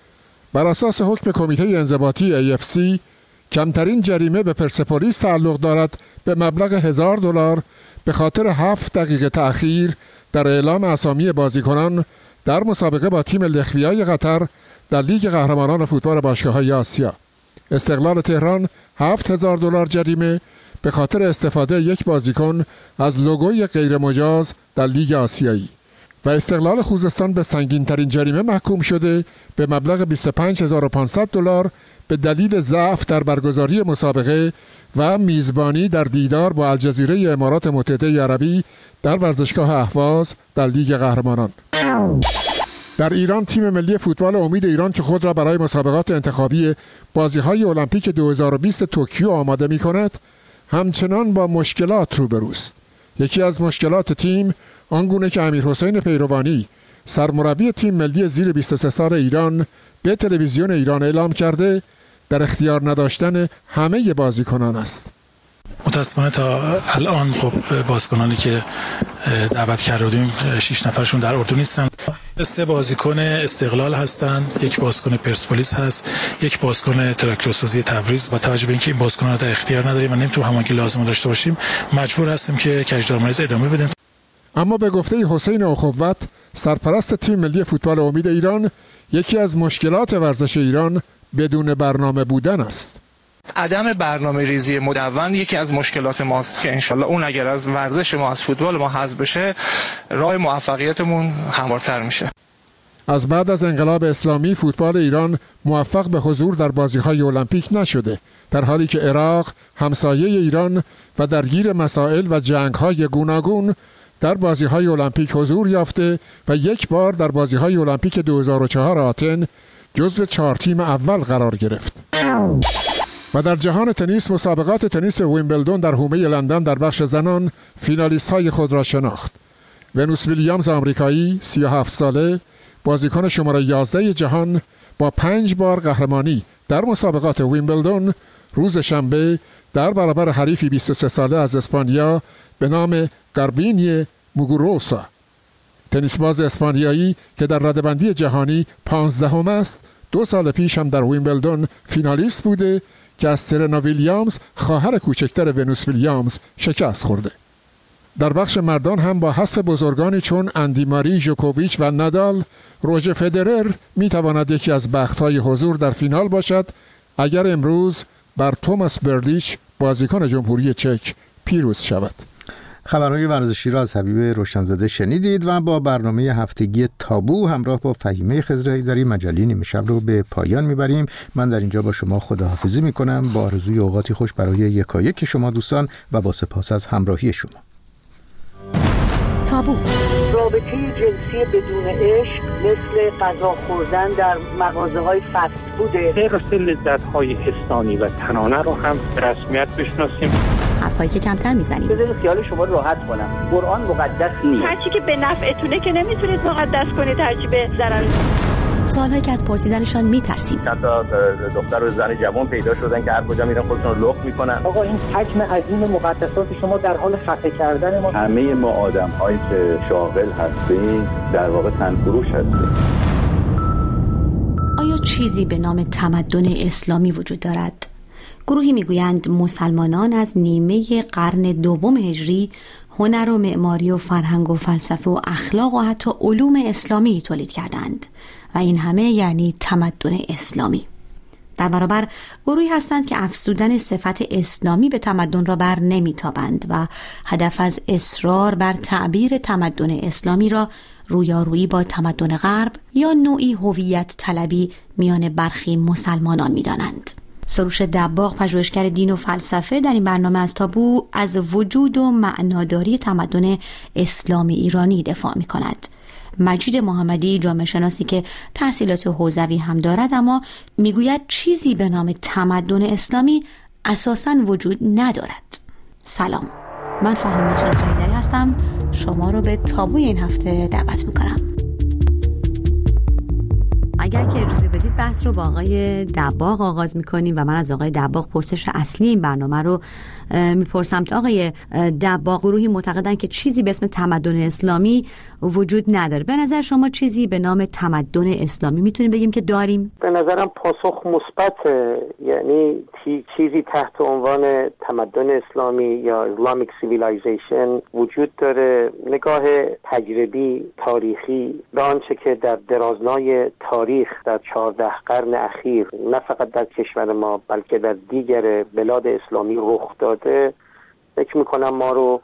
بر اساس حکم کمیته انضباطی ای اف سی، کمترین جریمه به پرسپولیس تعلق دارد به مبلغ هزار دلار به خاطر هفت دقیقه تأخیر در اعلام اسامی بازیکنان در مسابقه با تیم لخویای قطر در لیگ قهرمانان فوتبال باشگاه‌های آسیا. استقلال تهران هفت هزار دلار جریمه به خاطر استفاده یک بازیکن از لوگوی غیر مجاز در لیگ آسیایی و استقلال خوزستان به سنگین‌ترین جریمه محکوم شده به مبلغ بیست و پنج هزار و پانصد دلار به دلیل ضعف در برگزاری مسابقه و میزبانی در دیدار با الجزیره امارات متحده عربی در ورزشگاه اهواز در لیگ قهرمانان. در ایران تیم ملی فوتبال امید ایران که خود را برای مسابقات انتخابی بازی‌های المپیک دو هزار و بیست توکیو آماده می‌کند، همچنان با مشکلات روبروست. یکی از مشکلات تیم آنگونه که امیرحسین پیروانی، سرمربی تیم ملی زیر بیست و سه سال ایران، به تلویزیون ایران اعلام کرده در اختیار نداشتن همه بازیکنان است. متاسفانه تا الان خب بازیکنانی که دعوت کرده بودیم شش نفرشون در اردو نیستن. سه بازیکن استقلال هستند، یک بازیکن پرسپولیس هست، یک بازیکن تراکتورسازی تبریز. با توجه به اینکه این بازیکن‌ها رو در اختیار نداریم و نمیتونیم همانگی لازم داشته باشیم، مجبور هستیم که کجدارمریز ادامه بدیم. اما به گفته حسین اخوت، سرپرست تیم ملی فوتبال امید ایران، یکی از مشکلات ورزش ایران بدون برنامه بودن است. عدم برنامه ریزی مدون یکی از مشکلات ماست که انشالله اون اگر از ورزش ما، از فوتبال ما حذف بشه، راه موفقیتمون هموارتر میشه. از بعد از انقلاب اسلامی فوتبال ایران موفق به حضور در بازی‌های المپیک نشده، در حالی که عراق همسایه ایران و درگیر مسائل و جنگ‌های گوناگون در بازی‌های المپیک حضور یافته و یک بار در بازی‌های المپیک دو هزار و چهار آتن جزو چهار تیم اول قرار گرفت. و در جهان تنیس، مسابقات تنیس ویمبلدون در حومه لندن در بخش زنان فینالیست‌های خود را شناخت. ونوس ویلیامز آمریکایی، سی و هفت ساله، بازیکن شماره یازده جهان، با پنج بار قهرمانی در مسابقات ویمبلدون روز شنبه در برابر حریفی بیست و سه ساله از اسپانیا به نام گاربینی موگوروسا، تنیسباز اسپانیایی که در رده‌بندی جهانی پانزدهم است، دو سال پیش هم در ویمبلدون فینالیست بوده که از سرنا ویلیامز خواهر کوچکتر ونوس ویلیامز شکست خورده. در بخش مردان هم با حذف بزرگانی چون اندی ماری، جوکوویچ و نادال، روجر فدرر می تواند یکی از بخت‌های حضور در فینال باشد اگر امروز بر توماس برلیچ بازیکن جمهوری چک پیروز شود. خبرهای ورزشی را از حبیب روشنزاده شنیدید و با برنامه هفتگی تابو همراه با فهیمه خضره‌ایدری مجله نیمه شب رو به پایان میبریم. من در اینجا با شما خداحافظی میکنم با آرزوی اوقاتی خوش برای یکایک شما دوستان و با سپاس از همراهی شما. تابو. رابطه جنسی بدون عشق مثل غذا خوردن در مغازه‌های فست فوده. حفظ لذت‌های حسانی و تنانه رو هم به رسمیت بشناسیم. حرفایی که کمتر میزنیم. بذارید خیال شما راحت کنم. قرآن مقدس نیست. هرچی که به نفعتونه که نمیتونید مقدس کنید، هرچی به ضرر. سوالایی که از پرسیدنشان میترسیم. حتی دختر و زن جوان پیدا شدن که هر کجا میرن خودشون رو لخت میکنن. آقا این حجم عظیم مقدسات شما در حال خفه کردن ما. همه ما آدم‌هایی که شاغل هستیم در واقع تنفروش هستیم. آیا چیزی به نام تمدن اسلامی وجود دارد؟ گروهی میگویند مسلمانان از نیمه قرن دوم هجری هنر و معماری و فرهنگ و فلسفه و اخلاق و حتی علوم اسلامی تولید کردند و این همه یعنی تمدن اسلامی. در برابر گروهی هستند که افزودن صفت اسلامی به تمدن را بر نمیتابند و هدف از اصرار بر تعبیر تمدن اسلامی را رویارویی با تمدن غرب یا نوعی هویت طلبی میان برخی مسلمانان میدانند. سروش دباغ، پژوهشگر دین و فلسفه، در این برنامه از تابو از وجود و معناداری تمدن اسلامی ایرانی دفاع می کند. مجید محمدی، جامعه شناسی که تحصیلات حوزوی هم دارد اما میگوید چیزی به نام تمدن اسلامی اساساً وجود ندارد. سلام، من فهیمه خضره‌ایدری هستم. شما رو به تابوی این هفته دعوت میکنم. اگر که اجازه بدید بحث رو با آقای دباغ آغاز میکنیم و من از آقای دباغ پرسش اصلی این برنامه رو میپرسم. تا آقای دباغ، گروهی معتقدن که چیزی به اسم تمدن اسلامی وجود نداره. به نظر شما چیزی به نام تمدن اسلامی میتونیم بگیم که داریم؟ به نظرم پاسخ مثبت، یعنی چیزی تحت عنوان تمدن اسلامی یا Islamic Civilization وجود داره. نگاه تجربی تاریخی به آنچه که در درازنای تاریخ در چهارده قرن اخیر نه فقط در کشور ما بلکه در دیگر بلاد اسلامی رخ داده، فکر میکنم ما رو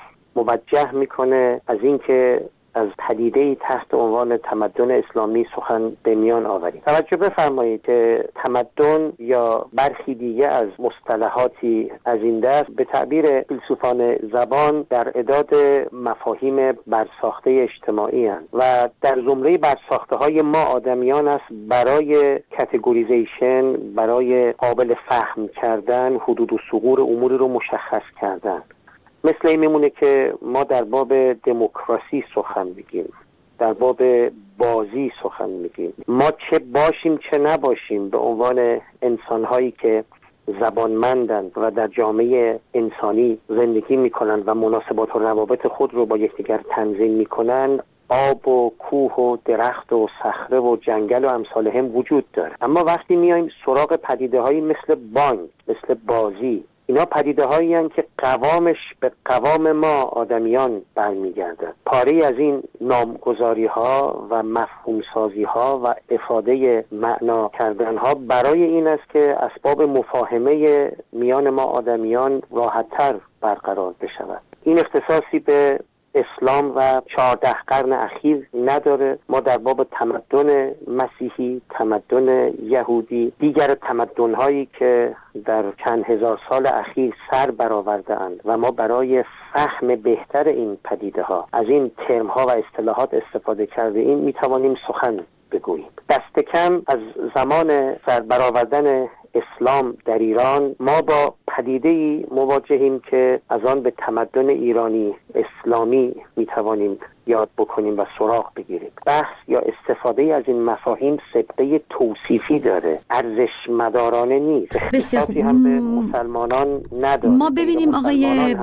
موجه میکنه از اینکه از پدیده‌ای تحت عنوان تمدن اسلامی سخن به میان آوریم. توجه بفرمایید که تمدن یا برخی دیگه از مصطلحاتی از این دست به تعبیر فیلسوفان زبان در اعداد مفاهیم برساخته اجتماعی هستند و در زمره برساخته های ما آدمیان است برای کاتگوریزیشن، برای قابل فهم کردن حدود و ثغور اموری رو مشخص کردن. مثل این میمونه که ما در باب دموکراسی سخن میگیم، در باب بازی سخن میگیم، ما چه باشیم چه نباشیم به عنوان انسانهایی که زبانمندند و در جامعه انسانی زندگی میکنند و مناسبات و روابط خود رو با یکدیگر تنظیم میکنن. آب و کوه و درخت و صخره و جنگل و امثال هم وجود داره. اما وقتی میایم سراغ پدیده‌هایی مثل بانک، مثل بازی، اینا پدیده هایی هستند که قوامش به قوام ما آدمیان برمیگردد. پاره از این نامگذاری ها و مفهوم سازی ها و افاده معنا کردن ها برای این است که اسباب مفاهمه میان ما آدمیان راحت تر برقرار بشود. این اختصاصی به اسلام و چهارده قرن اخیر نداره. ما در باب تمدن مسیحی، تمدن یهودی، دیگر تمدن هایی که در چند هزار سال اخیر سر برآورده اند و ما برای فهم بهتر این پدیده ها از این ترم ها و اصطلاحات استفاده کرده این می توانیم سخن بگوییم. دست کم از زمان سر برآوردن اسلام در ایران ما با پدیده‌ای مواجهیم که از آن به تمدن ایرانی اسلامی میتوانیم یاد بکنیم و سراغ بگیریم. بحث یا استفاده از این مفاهیم سابقه توصیفی داره، ارزش مدارانه نیست. بسیار خوب. هم به مسلمانان نداره. ما ببینیم آقای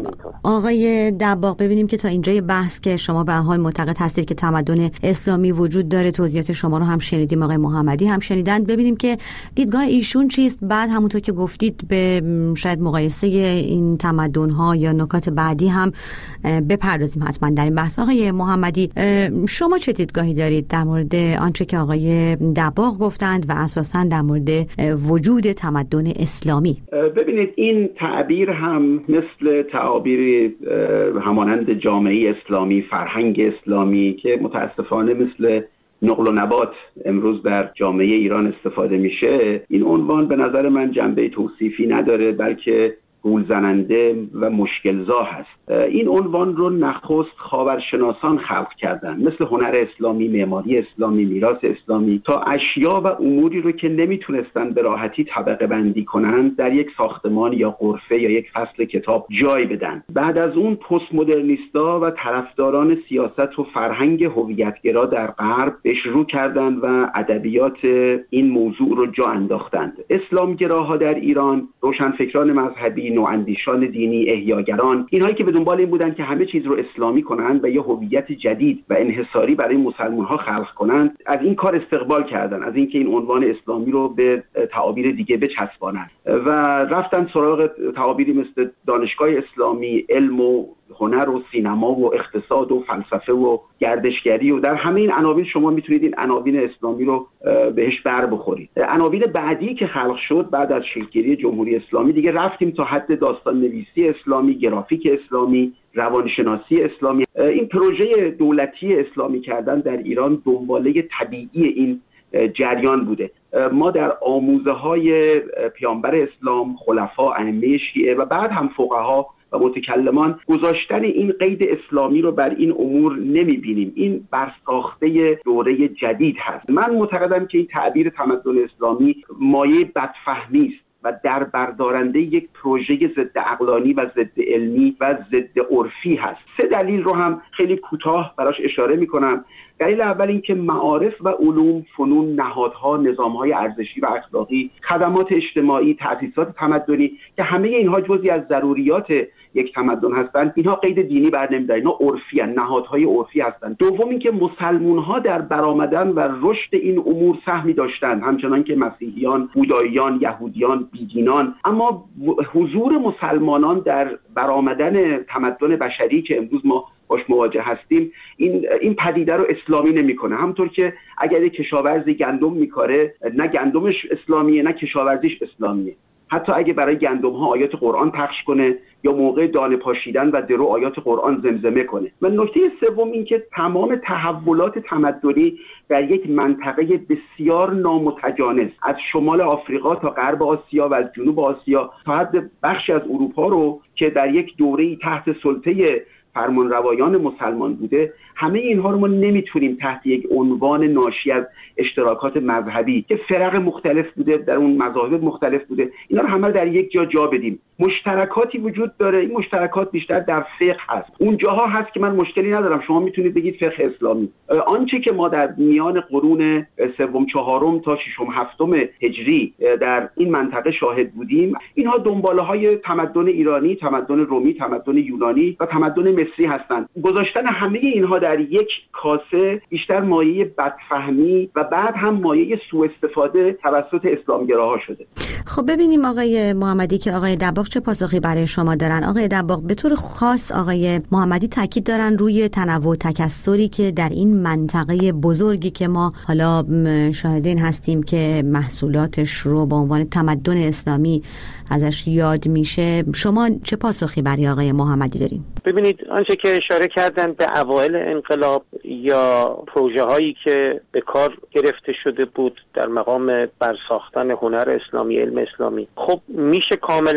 آقای دباغ، ببینیم که تا اینجای بحث که شما به حال معتقد هستید که تمدن اسلامی وجود داره، توضیحات شما رو هم شنیدیم، آقای محمدی هم شنیدن. ببینیم که دیدگاه ایشون چیست، بعد همونطور که گفتید به شاید مقایسه این تمدن‌ها یا نکات بعدی هم بپردازیم حتما در این بحث. آقای محمدی، شما چه دیدگاهی دارید در مورد آنچه که آقای دباغ گفتند و اساساً در مورد وجود تمدن اسلامی؟ ببینید این تعبیر هم مثل تعابیر همانند جامعه اسلامی، فرهنگ اسلامی که متاسفانه مثل نقل و نبات امروز در جامعه ایران استفاده میشه، این عنوان به نظر من جنبه توصیفی نداره، بلکه گول زننده و مشکلزا هست. این عنوان رو نخست خاورشناسان خلق کردن، مثل هنر اسلامی، معماری اسلامی، میراث اسلامی، تا اشیا و اموری رو که نمیتونستن به راحتی طبقه بندی کنن در یک ساختمان یا غرفه یا یک فصل کتاب جای بدن. بعد از اون پست مدرنیستا و طرفداران سیاست و فرهنگ هویتگرا در غرب به شروع کردن و ادبیات این موضوع رو جا انداختند. اسلامگراها در ایران، روشنفکران مذهبی، نواندیشان دینی، احیاگران، اینهایی که به دنبال این بودن که همه چیز رو اسلامی کنند و یه هویت جدید و انحصاری برای مسلمان‌ها خلق کنند، از این کار استقبال کردن، از اینکه این عنوان اسلامی رو به تعابیر دیگه بچسبانند و رفتن سراغ تعابیری مثل دانشگاه اسلامی، علم و هنر و سینما و اقتصاد و فلسفه و گردشگری و در همه این عناوین شما میتونید این عناوین اسلامی رو بهش بر بخورید. عناوین بعدی که خلق شد بعد از شکل‌گیری جمهوری اسلامی، دیگه رفتیم تا حد داستان نویسی اسلامی، گرافیک اسلامی، روانشناسی اسلامی. این پروژه دولتی اسلامی کردن در ایران دنباله طبیعی این جریان بوده. ما در آموزه های پیامبر اسلام، خلفا، ائمه شیعه و بعد هم فقها و متکلمان گذاشتن این قید اسلامی رو بر این امور نمی‌بینیم. این برساخته دوره جدید هست. من معتقدم که این تعبیر تمدن اسلامی مایه بدفهمی است و در بردارنده یک پروژه ضد عقلانی و ضد علمی و ضد عرفی هست. سه دلیل رو هم خیلی کوتاه براش اشاره می‌کنم. دلیل اول این که معارف و علوم، فنون، نهادها، نظام‌های ارزشی و اخلاقی، خدمات اجتماعی، تأسیسات تمدنی که همه اینها جزئی از ضروریات یک تمدن هستند، اینها قید دینی بر نمی‌دارن، اینا عرفی هستند، نهادهای عرفی هستند. دوم اینکه مسلمان‌ها در برآمدن و رشد این امور سهمی داشتند، همچنان که مسیحیان، بوداییان، یهودیان، بیدینان. اما حضور مسلمانان در برآمدن تمدن بشری که امروز ما باش مواجه هستیم، این این پدیده رو اسلامی نمی‌کنه. همونطور که اگر یک کشاورزی گندم می‌کاره، نه گندمش اسلامیه نه کشاورزیش اسلامیه. حتی اگه برای گندم ها آیات قرآن پخش کنه یا موقع دانه پاشیدن و درو آیات قرآن زمزمه کنه. و نکته سوم این که تمام تحولات تمدنی در یک منطقه بسیار نامتجانس، از شمال آفریقا تا غرب آسیا و از جنوب آسیا تا حد بخشی از اروپا رو که در یک دوره‌ای تحت سلطه فرمانروایان مسلمان بوده، همه اینها رو ما نمیتونیم تحت یک عنوان ناشی از اشتراکات مذهبی که فرق مختلف بوده، در اون مذاهب مختلف بوده، اینا رو همه در یک جا جا بدیم. مشترکاتی وجود داره، این مشترکات بیشتر در فقه هست. اون جاها هست که من مشکلی ندارم، شما میتونید بگید فقه اسلامی. آنچه که ما در میان قرون سوم چهارم تا ششم هفتم هجری در این منطقه شاهد بودیم، اینها دنباله‌های تمدن ایرانی، تمدن رومی، تمدن یونانی و تمدن مصری هستند. گذاشتن همه اینها در یک کاسه بیشتر مایه بدفهمی و بعد هم مایه سوء استفاده توسط اسلامگراها شده. خب ببینیم آقای محمدی که آقای دباغ چه پاسخی برای شما دارن. آقای دباغ، به طور خاص آقای محمدی تاکید دارن روی تنوع و تکثری که در این منطقه بزرگی که ما حالا شاهدین هستیم که محصولاتش رو به عنوان تمدن اسلامی ازش یاد میشه. شما چه پاسخی برای آقای محمدی دارین؟ ببینید آنچه که اشاره کردن به اوایل انقلاب یا پروژه هایی که به کار گرفته شده بود در مقام برساختن هنر اسلامی، علم اسلامی، خب میشه کاملا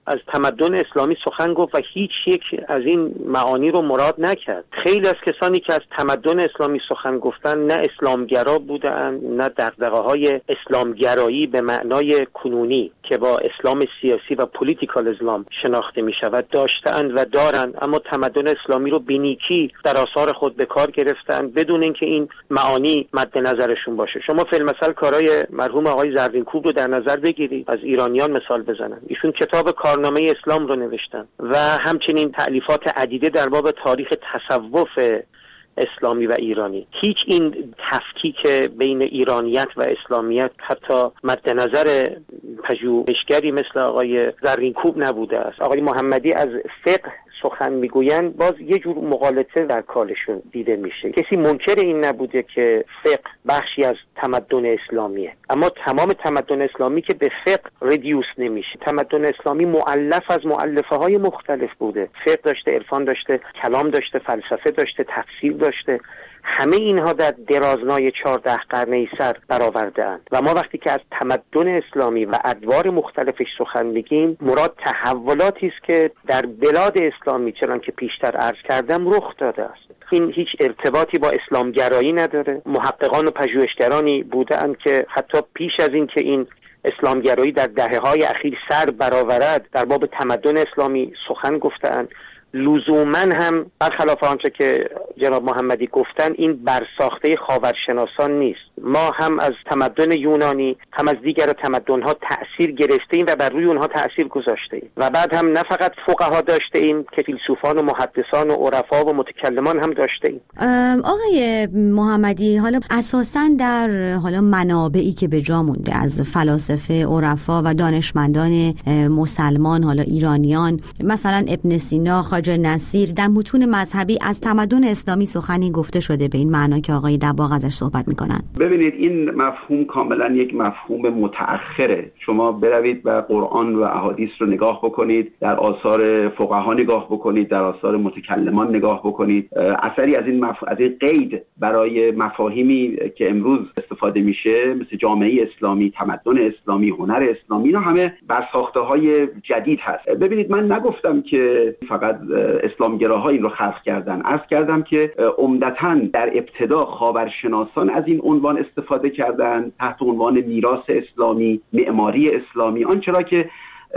از تمدن اسلامی سخن گفت و هیچ یک از این معانی رو مراد نکرد. خیلی از کسانی که از تمدن اسلامی سخن گفتن نه اسلامگرا بودند، نه دغدغه‌های اسلامگرایی به معنای کنونی که با اسلام سیاسی و پولیتیکال اسلام شناخته می شود داشتند و دارند، اما تمدن اسلامی رو بینیکی در آثار خود به کار گرفتند بدون اینکه این معانی مد نظرشون باشه. شما فی المثل کارهای مرحوم آقای زرینکوب رو در نظر بگیرید، از ایرانیان مثال بزنن. ایشون کتاب کارنامه اسلام رو نوشتن و همچنین تألیفات عدیده در باب تاریخ تصوف اسلامی و ایرانی. هیچ این تفکیک بین ایرانیت و اسلامیت حتی مد نظر پژوهشگری مثل آقای زرینکوب نبوده است. آقای محمدی از فقه سخن میگویند، باز یه جور مغالطه در کارشون دیده میشه. کسی منکر این نبوده که فقه بخشی از تمدن اسلامیه، اما تمام تمدن اسلامی که به فقه ردیوس نمیشه. تمدن اسلامی مؤلف از مؤلفه های مختلف بوده، فقه داشته، عرفان داشته، کلام داشته، فلسفه داشته، تفسیر داشته. همه اینها در درازنای چهارده قرنه سر برآورده‌اند و ما وقتی که از تمدن اسلامی و ادوار مختلفش سخن میگیم، مراد تحولاتی است که در بلاد اسلامی چنان که پیشتر عرض کردم رخ داده است. این هیچ ارتباطی با اسلامگرایی نداره. محققان و پژوهشگرانی بودند که حتی پیش از این که این اسلامگرایی در دهه‌های اخیر سر برآورد در باب تمدن اسلامی سخن گفتند. لزوما هم برخلاف آنچه که جناب محمدی گفتن این برساخته خاورشناسان نیست. ما هم از تمدن یونانی هم از دیگر تمدن‌ها تأثیر گرفته ایم و بر روی اونها تأثیر گذاشته ایم و بعد هم نه فقط فقها داشته ایم که فیلسوفان و محدثان و عرفا و متکلمان هم داشته ایم. آقای محمدی، حالا اساساً در حالا منابعی که به جا مونده از فلاسفه، عرفا و دانشمندان مسلمان، حالا ایرانیان، مثلا ابن سینا، خواجه نصیر، در متون مذهبی از تمدن اسلامی سخنی گفته شده به این معنا که آقای دباغ ازش صحبت میکنن؟ ببینید این مفهوم کاملا یک مفهوم متأخره. شما بروید و قرآن و احادیث رو نگاه بکنید، در آثار فقها نگاه بکنید، در آثار متکلمان نگاه بکنید. اثری از این مف... از این قید برای مفاهیمی که امروز استفاده میشه مثل جامعه اسلامی، تمدن اسلامی، هنر اسلامی، اینا همه برساخته‌های جدید هست. ببینید من نگفتم که فقط اسلامگراها این رو خلق کردن. عرض کردم که عمدتاً در ابتدا خاورشناسان از این عنوان استفاده کردن تحت عنوان میراث اسلامی، معماری اسلامی، آنچرا که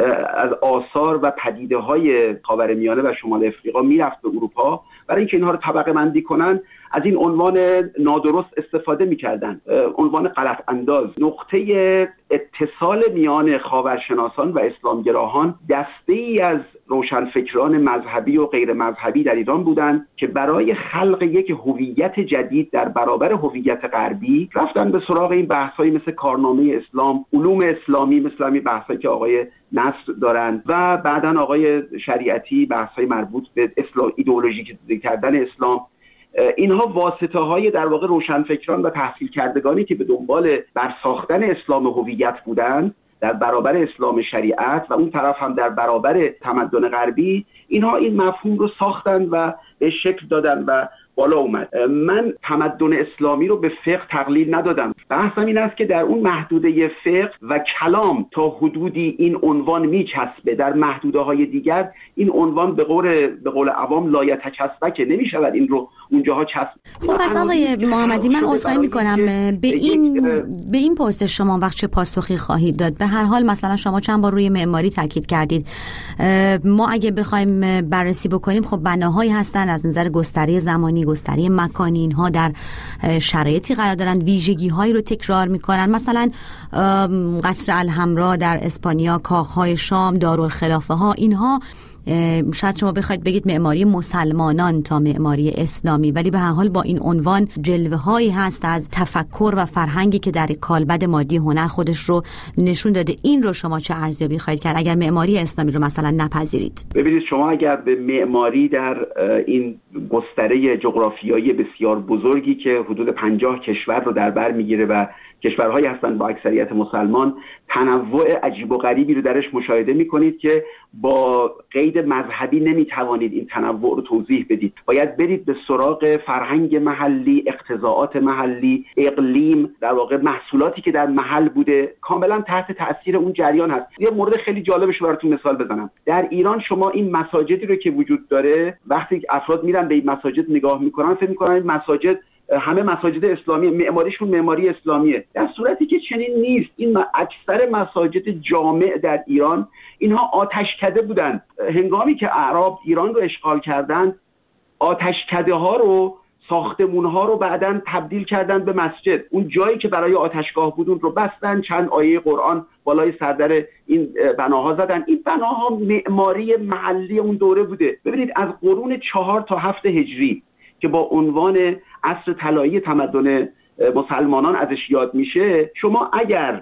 از آثار و پدیده‌های خاورمیانه و شمال افریقا میرفت به اروپا، برای اینکه اینها رو طبقه بندی کنن از این عنوان نادرست استفاده می‌کردن، عنوان غلط انداز. نقطه اتصال میان خاورشناسان و اسلامگراهان دسته‌ای از روشنفکران مذهبی و غیر مذهبی در ایران بودند که برای خلق یک هویت جدید در برابر هویت غربی رفتن به سراغ این بحث‌های مثل کارنامه اسلام، علوم اسلامی، مثل همین بحثایی که آقای نصر دارند و بعداً آقای شریعتی بحث‌های مربوط به اسلام، ایدئولوژیک کردن اسلام. اینها واسطه های در واقع روشنفکران و تحصیل کردگانی که به دنبال برساختن اسلام هویت بودند در برابر اسلام شریعت و اون طرف هم در برابر تمدن غربی، اینها این مفهوم رو ساختن و به شکل دادن و بالا اومد. من تمدن اسلامی رو به فقه تقلیل ندادم. بحثم این است که در اون محدوده فقه و کلام تا حدودی این عنوان میچسبه، در محدوده های دیگر این عنوان به قول به قول عوام لایتچسبه که نمیشود این رو اونجاها چسب. خب پس آقای محمدی من عذرخواهی میکنم به این به این پرسش شما وقت چه پاسخی خواهید داد؟ به هر حال مثلا شما چند بار روی معماری تاکید کردید. ما اگه بخوایم بررسی بکنیم خب بناهایی هستن از نظر گستره زمانی، گستره مکانی، اینها در شرایطی قرار دارن، ویژگی هایی رو تکرار میکنن. مثلا قصر الحمرا در اسپانیا، کاخهای شام، دارالخلافه ها، اینها شاید شما بخواید بگید معماری مسلمانان تا معماری اسلامی، ولی به هر حال با این عنوان جلوه هایی هست از تفکر و فرهنگی که در کالبد مادی هنر خودش رو نشون داده. این رو شما چه ارزیابی خواهید کرد اگر معماری اسلامی رو مثلا نپذیرید؟ ببینید شما اگر به معماری در این گستره جغرافیایی بسیار بزرگی که حدود پنجاه کشور رو در بر میگیره و کشورهایی هستند با اکثریت مسلمان، تنوع عجیب و غریبی رو درش مشاهده میکنید که با قید مذهبی نمیتوانید این تنوع رو توضیح بدید. باید برید به سراغ فرهنگ محلی، اقتضاعات محلی، اقلیم، در واقع محصولاتی که در محل بوده، کاملا تحت تاثیر اون جریان هست. یه مورد خیلی جالبش براتون مثال بزنم. در ایران شما این مساجدی رو که وجود داره، وقتی افراد میرن به این مساجد نگاه میکنن فکر میکنن این مساجد همه مساجد اسلامی، معماریشون معماری اسلامیه، در صورتی که چنین نیست. این اکثر مساجد جامع در ایران اینها آتشکده بودن. هنگامی که اعراب ایران رو اشغال کردند، آتشکده ها رو، ساختمون ها رو بعداً تبدیل کردن به مسجد. اون جایی که برای آتشگاه بود اون رو بستن، چند آیه قرآن بالای سردر این بناها زدن. این بناها معماری محلی اون دوره بوده. ببینید از قرون چهار تا هفت هجری که با عنوان عصر طلایی تمدن مسلمانان ازش یاد میشه، شما اگر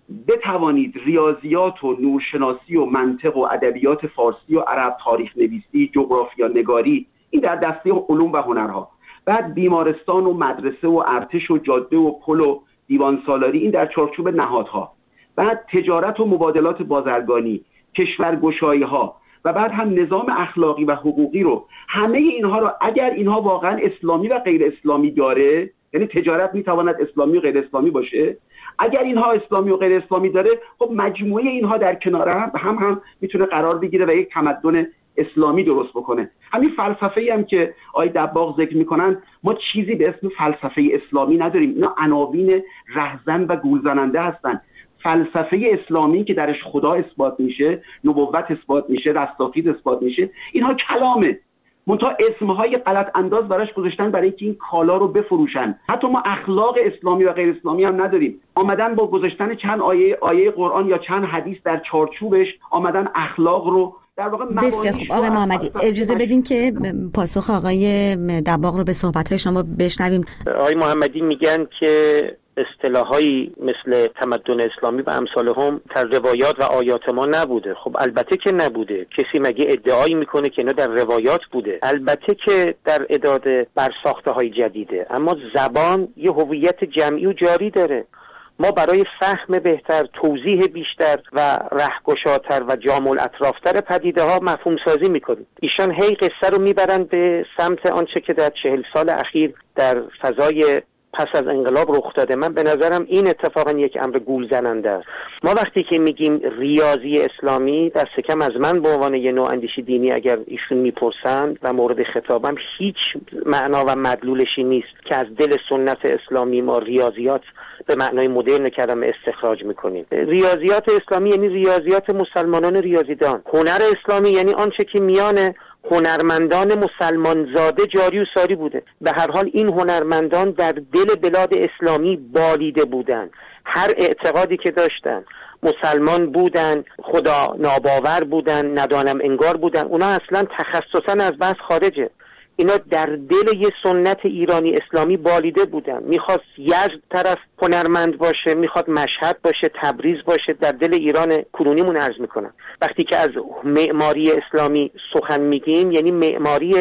بتوانید ریاضیات و نورشناسی و منطق و ادبیات فارسی و عرب، تاریخ نویسی، جغرافیا نگاری، این در دسته علوم و هنرها، بعد بیمارستان و مدرسه و ارتش و جاده و پل و دیوان سالاری، این در چارچوب نهادها، بعد تجارت و مبادلات بازرگانی، کشورگشایی ها، و بعد هم نظام اخلاقی و حقوقی رو، همه اینها رو اگر اینها واقعا اسلامی و غیر اسلامی داره، یعنی تجارت میتواند اسلامی و غیر اسلامی باشه، اگر اینها اسلامی و غیر اسلامی داره، خب مجموعه اینها در کنار هم هم, هم میتونه قرار بگیره و یک تمدن اسلامی درست بکنه. همین فلسفه‌ای هم که آقای دباغ ذکر میکنن، ما چیزی به اسم فلسفه اسلامی نداریم. اینا عناوین رهزن و گولزننده هستن. فلسفه اسلامی که درش خدا اثبات میشه، نبوت اثبات میشه، رستاخیز اثبات میشه، اینها کلامه. منتها اسمهای غلط انداز براش گذاشتن برای اینکه این کالا رو بفروشن. حتی ما اخلاق اسلامی و غیر اسلامی هم نداریم. آمدن با گذاشتن چند آیه آیه قرآن یا چند حدیث در چارچوبش، آمدن اخلاق رو در واقع بسیار خوب. آقای محمدی اجازه بدین که پاسخ آقای دباغ رو به صحبت‌های شما بشنویم. آقای محمدی میگن که اصطلاحایی مثل تمدن اسلامی و امثال هم در روایات و آیات ما نبوده. خب البته که نبوده. کسی مگه ادعایی میکنه که اینا در روایات بوده؟ البته که در اعداد برساخته های جدیده، اما زبان یه هویت جمعی و جاری داره. ما برای فهم بهتر، توضیح بیشتر و رهگشاتر و جامع الاطرافتر پدیده ها مفهوم سازی میکنیم. ایشان هی قصه رو میبرن به سمت آنچه که در چهل سال اخیر در فضای پس از انقلاب رخ داده. من به نظرم این اتفاقا یک امر گول زننده است. ما وقتی که میگیم ریاضی اسلامی، دست کم از من به عنوان یه نوع اندیشی دینی اگر ایشون میپرسند و مورد خطابم، هیچ معنا و مدلولشی نیست که از دل سنت اسلامی ما ریاضیات به معنای مدرن کلمه استخراج میکنیم. ریاضیات اسلامی یعنی ریاضیات مسلمانان ریاضیدان. هنر اسلامی یعنی آنچه که میان هنرمندان مسلمان زاده جاری و ساری بوده. به هر حال این هنرمندان در دل بلاد اسلامی بالیده بودند. هر اعتقادی که داشتن، مسلمان بودن، خدا ناباور بودن، ندانم انگار بودن، اونا اصلا تخصصا از بحث خارجه. اینا در دل یه سنت ایرانی اسلامی بالیده بودن. میخواست یزد طرف هنرمند باشه، میخواد مشهد باشه، تبریز باشه، در دل ایران کنونیمون عرض میکنن. وقتی که از معماری اسلامی سخن میگیم یعنی معماری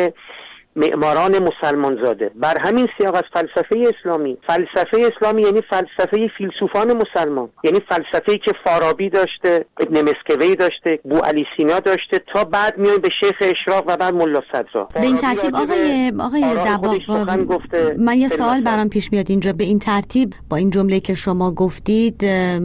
معماران مسلمان زاده. بر همین سیاق از فلسفه اسلامی، فلسفه اسلامی یعنی فلسفه فیلسوفان مسلمان، یعنی فلسفه‌ای که فارابی داشته، ابن مسکوی داشته، بو علی سینا داشته، تا بعد میایم به شیخ اشراق و بعد ملا صدرا. به این ترتیب آقای آقای دباغ، من یه سوال برام پیش میاد اینجا. به این ترتیب با این جمله که شما گفتید،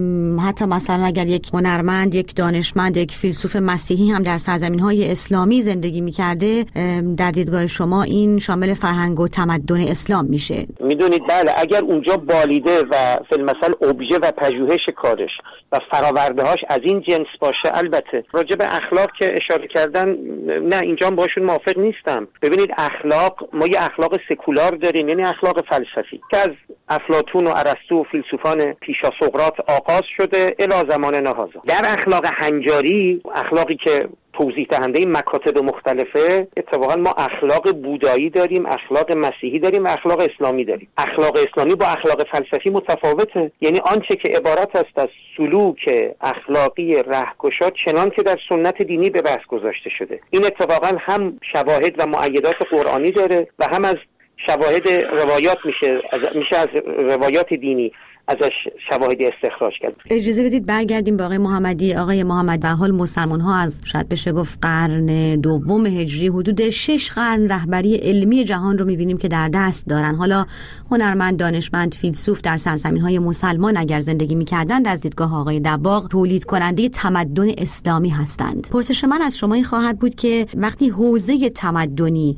حتی مثلا اگر یک هنرمند، یک دانشمند، یک فیلسوف مسیحی هم در سرزمین‌های اسلامی زندگی می‌کرده، در دیدگاه شما این شامل فرهنگ و تمدن اسلام میشه؟ میدونید بله، اگر اونجا بالیده و فی المثل ابژه و پژوهش کارش و فرآورده‌هاش از این جنس باشه. البته راجع به اخلاق که اشاره کردن، نه اینجا باشون موافق نیستم. ببینید اخلاق، ما یه اخلاق سکولار داریم، یعنی اخلاق فلسفی که از افلاطون و ارسطو و فیلسوفان پیشا سقراط آغاز شده الی زمان نهازا. در اخلاق هنجاری، اخلاقی که توضیح دهنده این مکاتب مختلفه، اتفاقا ما اخلاق بودایی داریم، اخلاق مسیحی داریم، اخلاق اسلامی داریم. اخلاق اسلامی با اخلاق فلسفی متفاوته. یعنی آنچه که عبارت است از سلوک اخلاقی رهگشا چنان که در سنت دینی به بحث گذاشته شده، این اتفاقا هم شواهد و مؤیدات قرآنی داره و هم از شواهد روایات میشه از میشه از روایات دینی ازش شواهد استخراج کرد. اجازه بدید برگردیم به آقای محمدی. آقای محمد، به حال مسلمان ها از شاید بشه گفت قرن دوم هجری حدود شش قرن رهبری علمی جهان رو میبینیم که در دست دارن. حالا هنرمند، دانشمند، فیلسوف در سرزمین های مسلمان اگر زندگی میکردند از دیدگاه آقای دباغ تولید کننده تمدن اسلامی هستند. پرسش من از شما این خواهد بود که وقتی حوزه تمدنی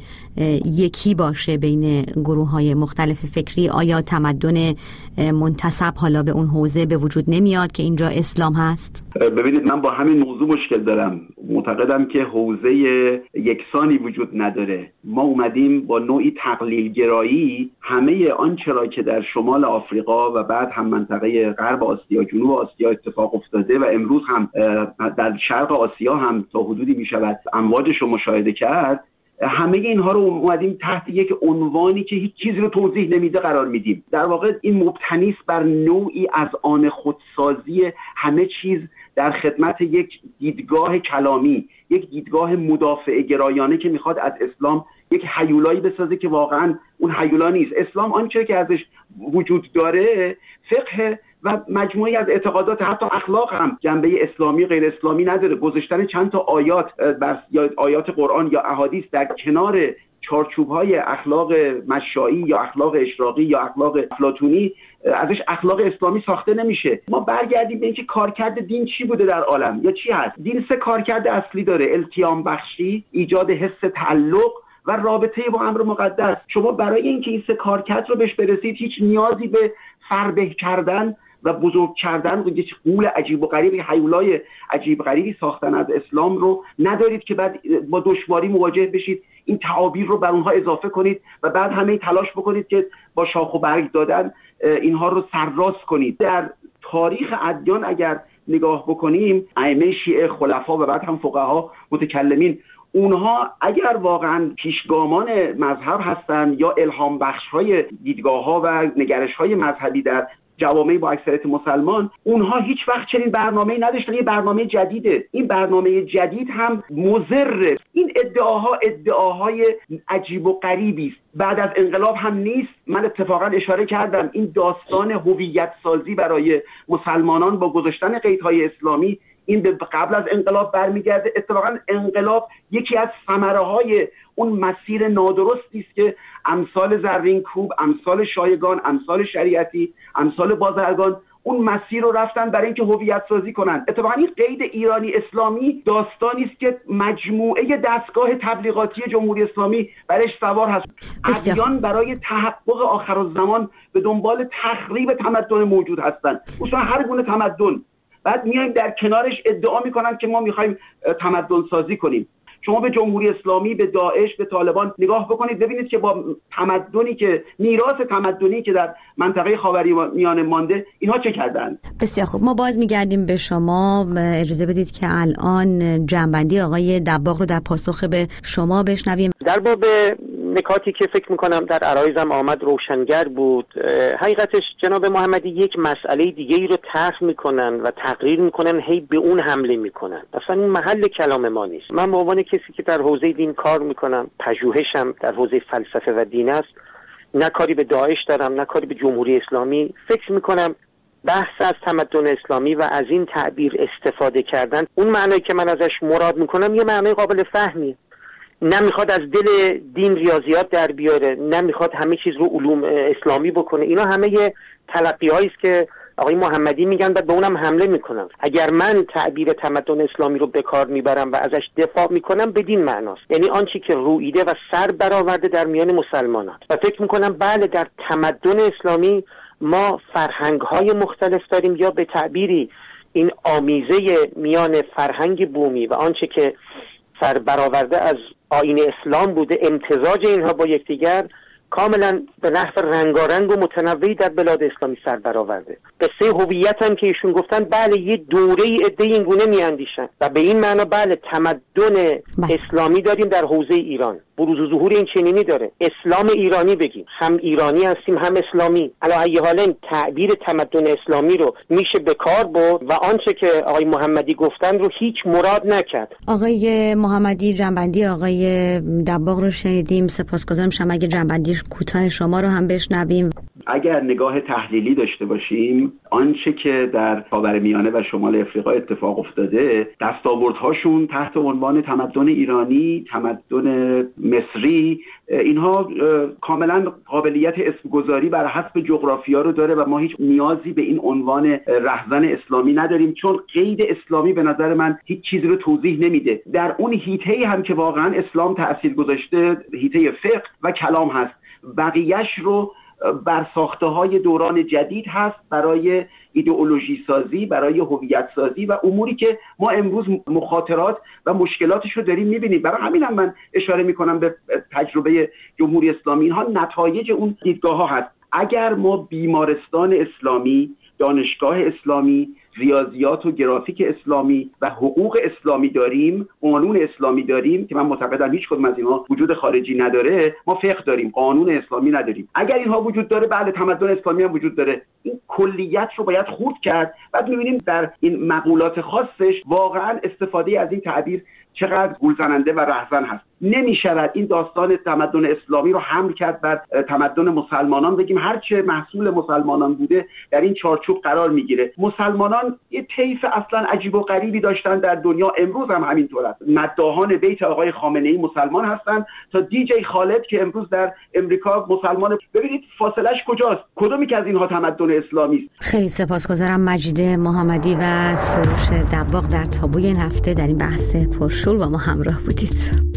یکی باشه بین گروه های مختلف فکری، آیا تمدن منتسب حالا به اون حوزه به وجود نمیاد که اینجا اسلام هست؟ ببینید، من با همین موضوع مشکل دارم. معتقدم که حوزه یکسانی وجود نداره. ما اومدیم با نوعی تقلیل گرایی همه آنچه را که در شمال آفریقا و بعد هم منطقه غرب آسیا، جنوب آسیا اتفاق افتاده و امروز هم در شرق آسیا هم تا حدودی میشود امواجش رو مشاهده کرد، همه اینها رو اومدیم تحت یک عنوانی که هیچ چیزی رو توضیح نمیده قرار میدیم. در واقع این مبتنی است بر نوعی از آن خودسازی همه چیز در خدمت یک دیدگاه کلامی، یک دیدگاه مدافع گرایانه که میخواد از اسلام یک هیولایی بسازه که واقعا اون هیولا نیست. اسلام آنچه که ازش وجود داره فقه و مجموعی از اعتقادات، حتی اخلاق هم جنبه اسلامی غیر اسلامی نداره. گذاشتن چند تا آیات بر یا آیات قرآن یا احادیث در کنار چارچوب‌های اخلاق مشائی یا اخلاق اشراقی یا اخلاق افلاطونی ازش اخلاق اسلامی ساخته نمیشه. ما برگردیم به اینکه کارکرد دین چی بوده در عالم یا چی هست. دین سه کارکرد اصلی داره: التیام بخشی، ایجاد حس تعلق و رابطه با امر مقدس. شما برای اینکه این سه کارکرد رو بهش برسید هیچ نیازی به فربه کردن و بزرگ کردن و یک قول عجیب و غریبی، هیولای عجیب غریبی ساختن از اسلام رو ندارید که بعد با دشواری مواجه بشید، این تعابیر رو بر اونها اضافه کنید و بعد همه تلاش بکنید که با شاخ و برگ دادن اینها رو سرراست کنید. در تاریخ ادیان اگر نگاه بکنیم، ائمه شیعه، خلفا و بعد هم فقها، متکلمین، اونها اگر واقعا پیشگامان مذهب هستند یا الهام بخش‌های دیدگاه‌ها و نگرش‌های مذهبی در جوامع با اکثریت مسلمان، اونها هیچ وقت چنین برنامه‌ای نداشتن. یه برنامه جدیده. این برنامه جدید هم مضر. این ادعاها ادعاهای عجیب و غریبی است. بعد از انقلاب هم نیست. من اتفاقا اشاره کردم این داستان هویت سازی برای مسلمانان با گذاشتن قیدهای اسلامی، این به قبل از انقلاب برمیگرده. اتفاقا انقلاب یکی از ثمره‌های اون مسیر نادرستی است که امثال زرین کوب، امثال شایگان، امثال شریعتی، امثال بازرگان اون مسیر رو رفتن برای اینکه هویت سازی کنن. اتفاقا این قید ایرانی اسلامی داستانی است که مجموعه دستگاه تبلیغاتی جمهوری اسلامی برایش سوار هست. ادیان برای تحقق آخرالزمان به دنبال تخریب تمدن موجود هستند. اصلا هر گونه تمدن. بعد میایم در کنارش ادعا میکنن که ما میخوایم تمدن سازی کنیم. شما به جمهوری اسلامی، به داعش، به طالبان نگاه بکنید، ببینید که با تمدنی که میراث تمدنی که در منطقه خاورمیانه مانده، اینها چه کردن. بسیار خوب، ما باز میگردیم به شما. اجازه بدید که الان جنبندی آقای دباغ رو در پاسخ به شما بشنویم. در باب نکاتی که فکر میکنم در عرایزم آمد روشنگر بود، حقیقتش جناب محمدی یک مسئله دیگه ای رو طرح میکنن و تقریر میکنن، هی به اون حمله میکنن. اصلا این محل کلام ما نیست. من به عنوان کسی که در حوزه دین کار میکنم، پژوهشم در حوزه فلسفه و دین است، نه کاری به داعش دارم نه کاری به جمهوری اسلامی. فکر میکنم بحث از تمدن اسلامی و از این تعبیر استفاده کردن، اون معنی که من ازش مراد میکنم یه معنی قابل فهمیه. نه میخواد از دل دین ریاضیات در بیاره، نه میخواد همه چیز رو علوم اسلامی بکنه. اینا همه یه تلقی هایی است که آقای محمدی میگن بعد به اونم حمله میکنم. اگر من تعبیر تمدن اسلامی رو به کار میبرم و ازش دفاع میکنم، بدین معناست، یعنی آنچه که رویده و سر برآورده در میان مسلمانان. و فکر میکنم بله، در تمدن اسلامی ما فرهنگ های مختلف داریم، یا به تعبیری این آمیزه میان فرهنگ بومی و آنچه که سر برآورده از آیین اسلام بوده، امتزاج اینها با یکدیگر کاملا به نحو رنگارنگ و متنوعی در بلاد اسلامی سر برآورده. قصه هویت هم که ایشون گفتن، بله یه دوره عده این گونه میاندیشن و به این معنا بله تمدن اسلامی داریم در حوزه ایران. بروز و ظهور این چنینی داره. اسلام ایرانی بگیم، هم ایرانی هستیم هم اسلامی. علی ای حال این تعبیر تمدن اسلامی رو میشه به کار برد و آنچه که آقای محمدی گفتن رو هیچ مراد نکرد. آقای محمدی، جنبندی آقای دباغ رو شنیدیم. سپاسگزارم. شما اگه جنبندی کوتاه شما رو هم بشنویم. اگر نگاه تحلیلی داشته باشیم، آنچه که در خاورمیانه و شمال افریقا اتفاق افتاده، دستاوردهاشون تحت عنوان تمدن ایرانی، تمدن مصری، اینها کاملا قابلیت اسمگذاری بر حسب جغرافیا رو داره و ما هیچ نیازی به این عنوان رهزن اسلامی نداریم، چون قید اسلامی به نظر من هیچ چیزی رو توضیح نمیده. در اون هیته‌ای هم که واقعا اسلام تأثیر گذاشته، هیته فقه و کلام هست، بقیهش رو بر ساخته های دوران جدید هست برای ایدئولوژی سازی، برای هویت سازی و اموری که ما امروز مخاطرات و مشکلاتش رو داریم میبینیم. برای همین هم من اشاره میکنم به تجربه جمهوری اسلامی. اینها نتایج اون دیدگاه ها هست. اگر ما بیمارستان اسلامی، دانشگاه اسلامی، ریاضیات و گرافیک اسلامی و حقوق اسلامی داریم، قانون اسلامی داریم که من معتقدم هیچ کدوم از اینها وجود خارجی نداره، ما فقه داریم، قانون اسلامی نداریم. اگر اینها وجود داره، بله تمدن اسلامی هم وجود داره. این کلیت رو باید خورد کرد. بعد می‌بینیم در این مقولات خاصش واقعا استفاده از این تعبیر چقدر گولزننده و رهزن هست. نمی‌شود این داستان تمدن اسلامی رو حمل کرد بر تمدن مسلمانان، بگیم هرچه محصول مسلمانان بوده در این چارچوب قرار میگیره. مسلمانان یه طیف اصلا عجیب و غریبی داشتن در دنیا، امروز هم همینطور است. مداحان بیت آقای خامنه‌ای مسلمان هستند تا دی جی خالد که امروز در امریکا مسلمان. ببینید فاصلش کجاست؟ کدومی که از اینها تمدن اسلامی است؟ خیلی سپاسگزارم مجید محمدی و سروش دباغ در تابوی این هفته در این بحث پرشور با ما همراه بودید.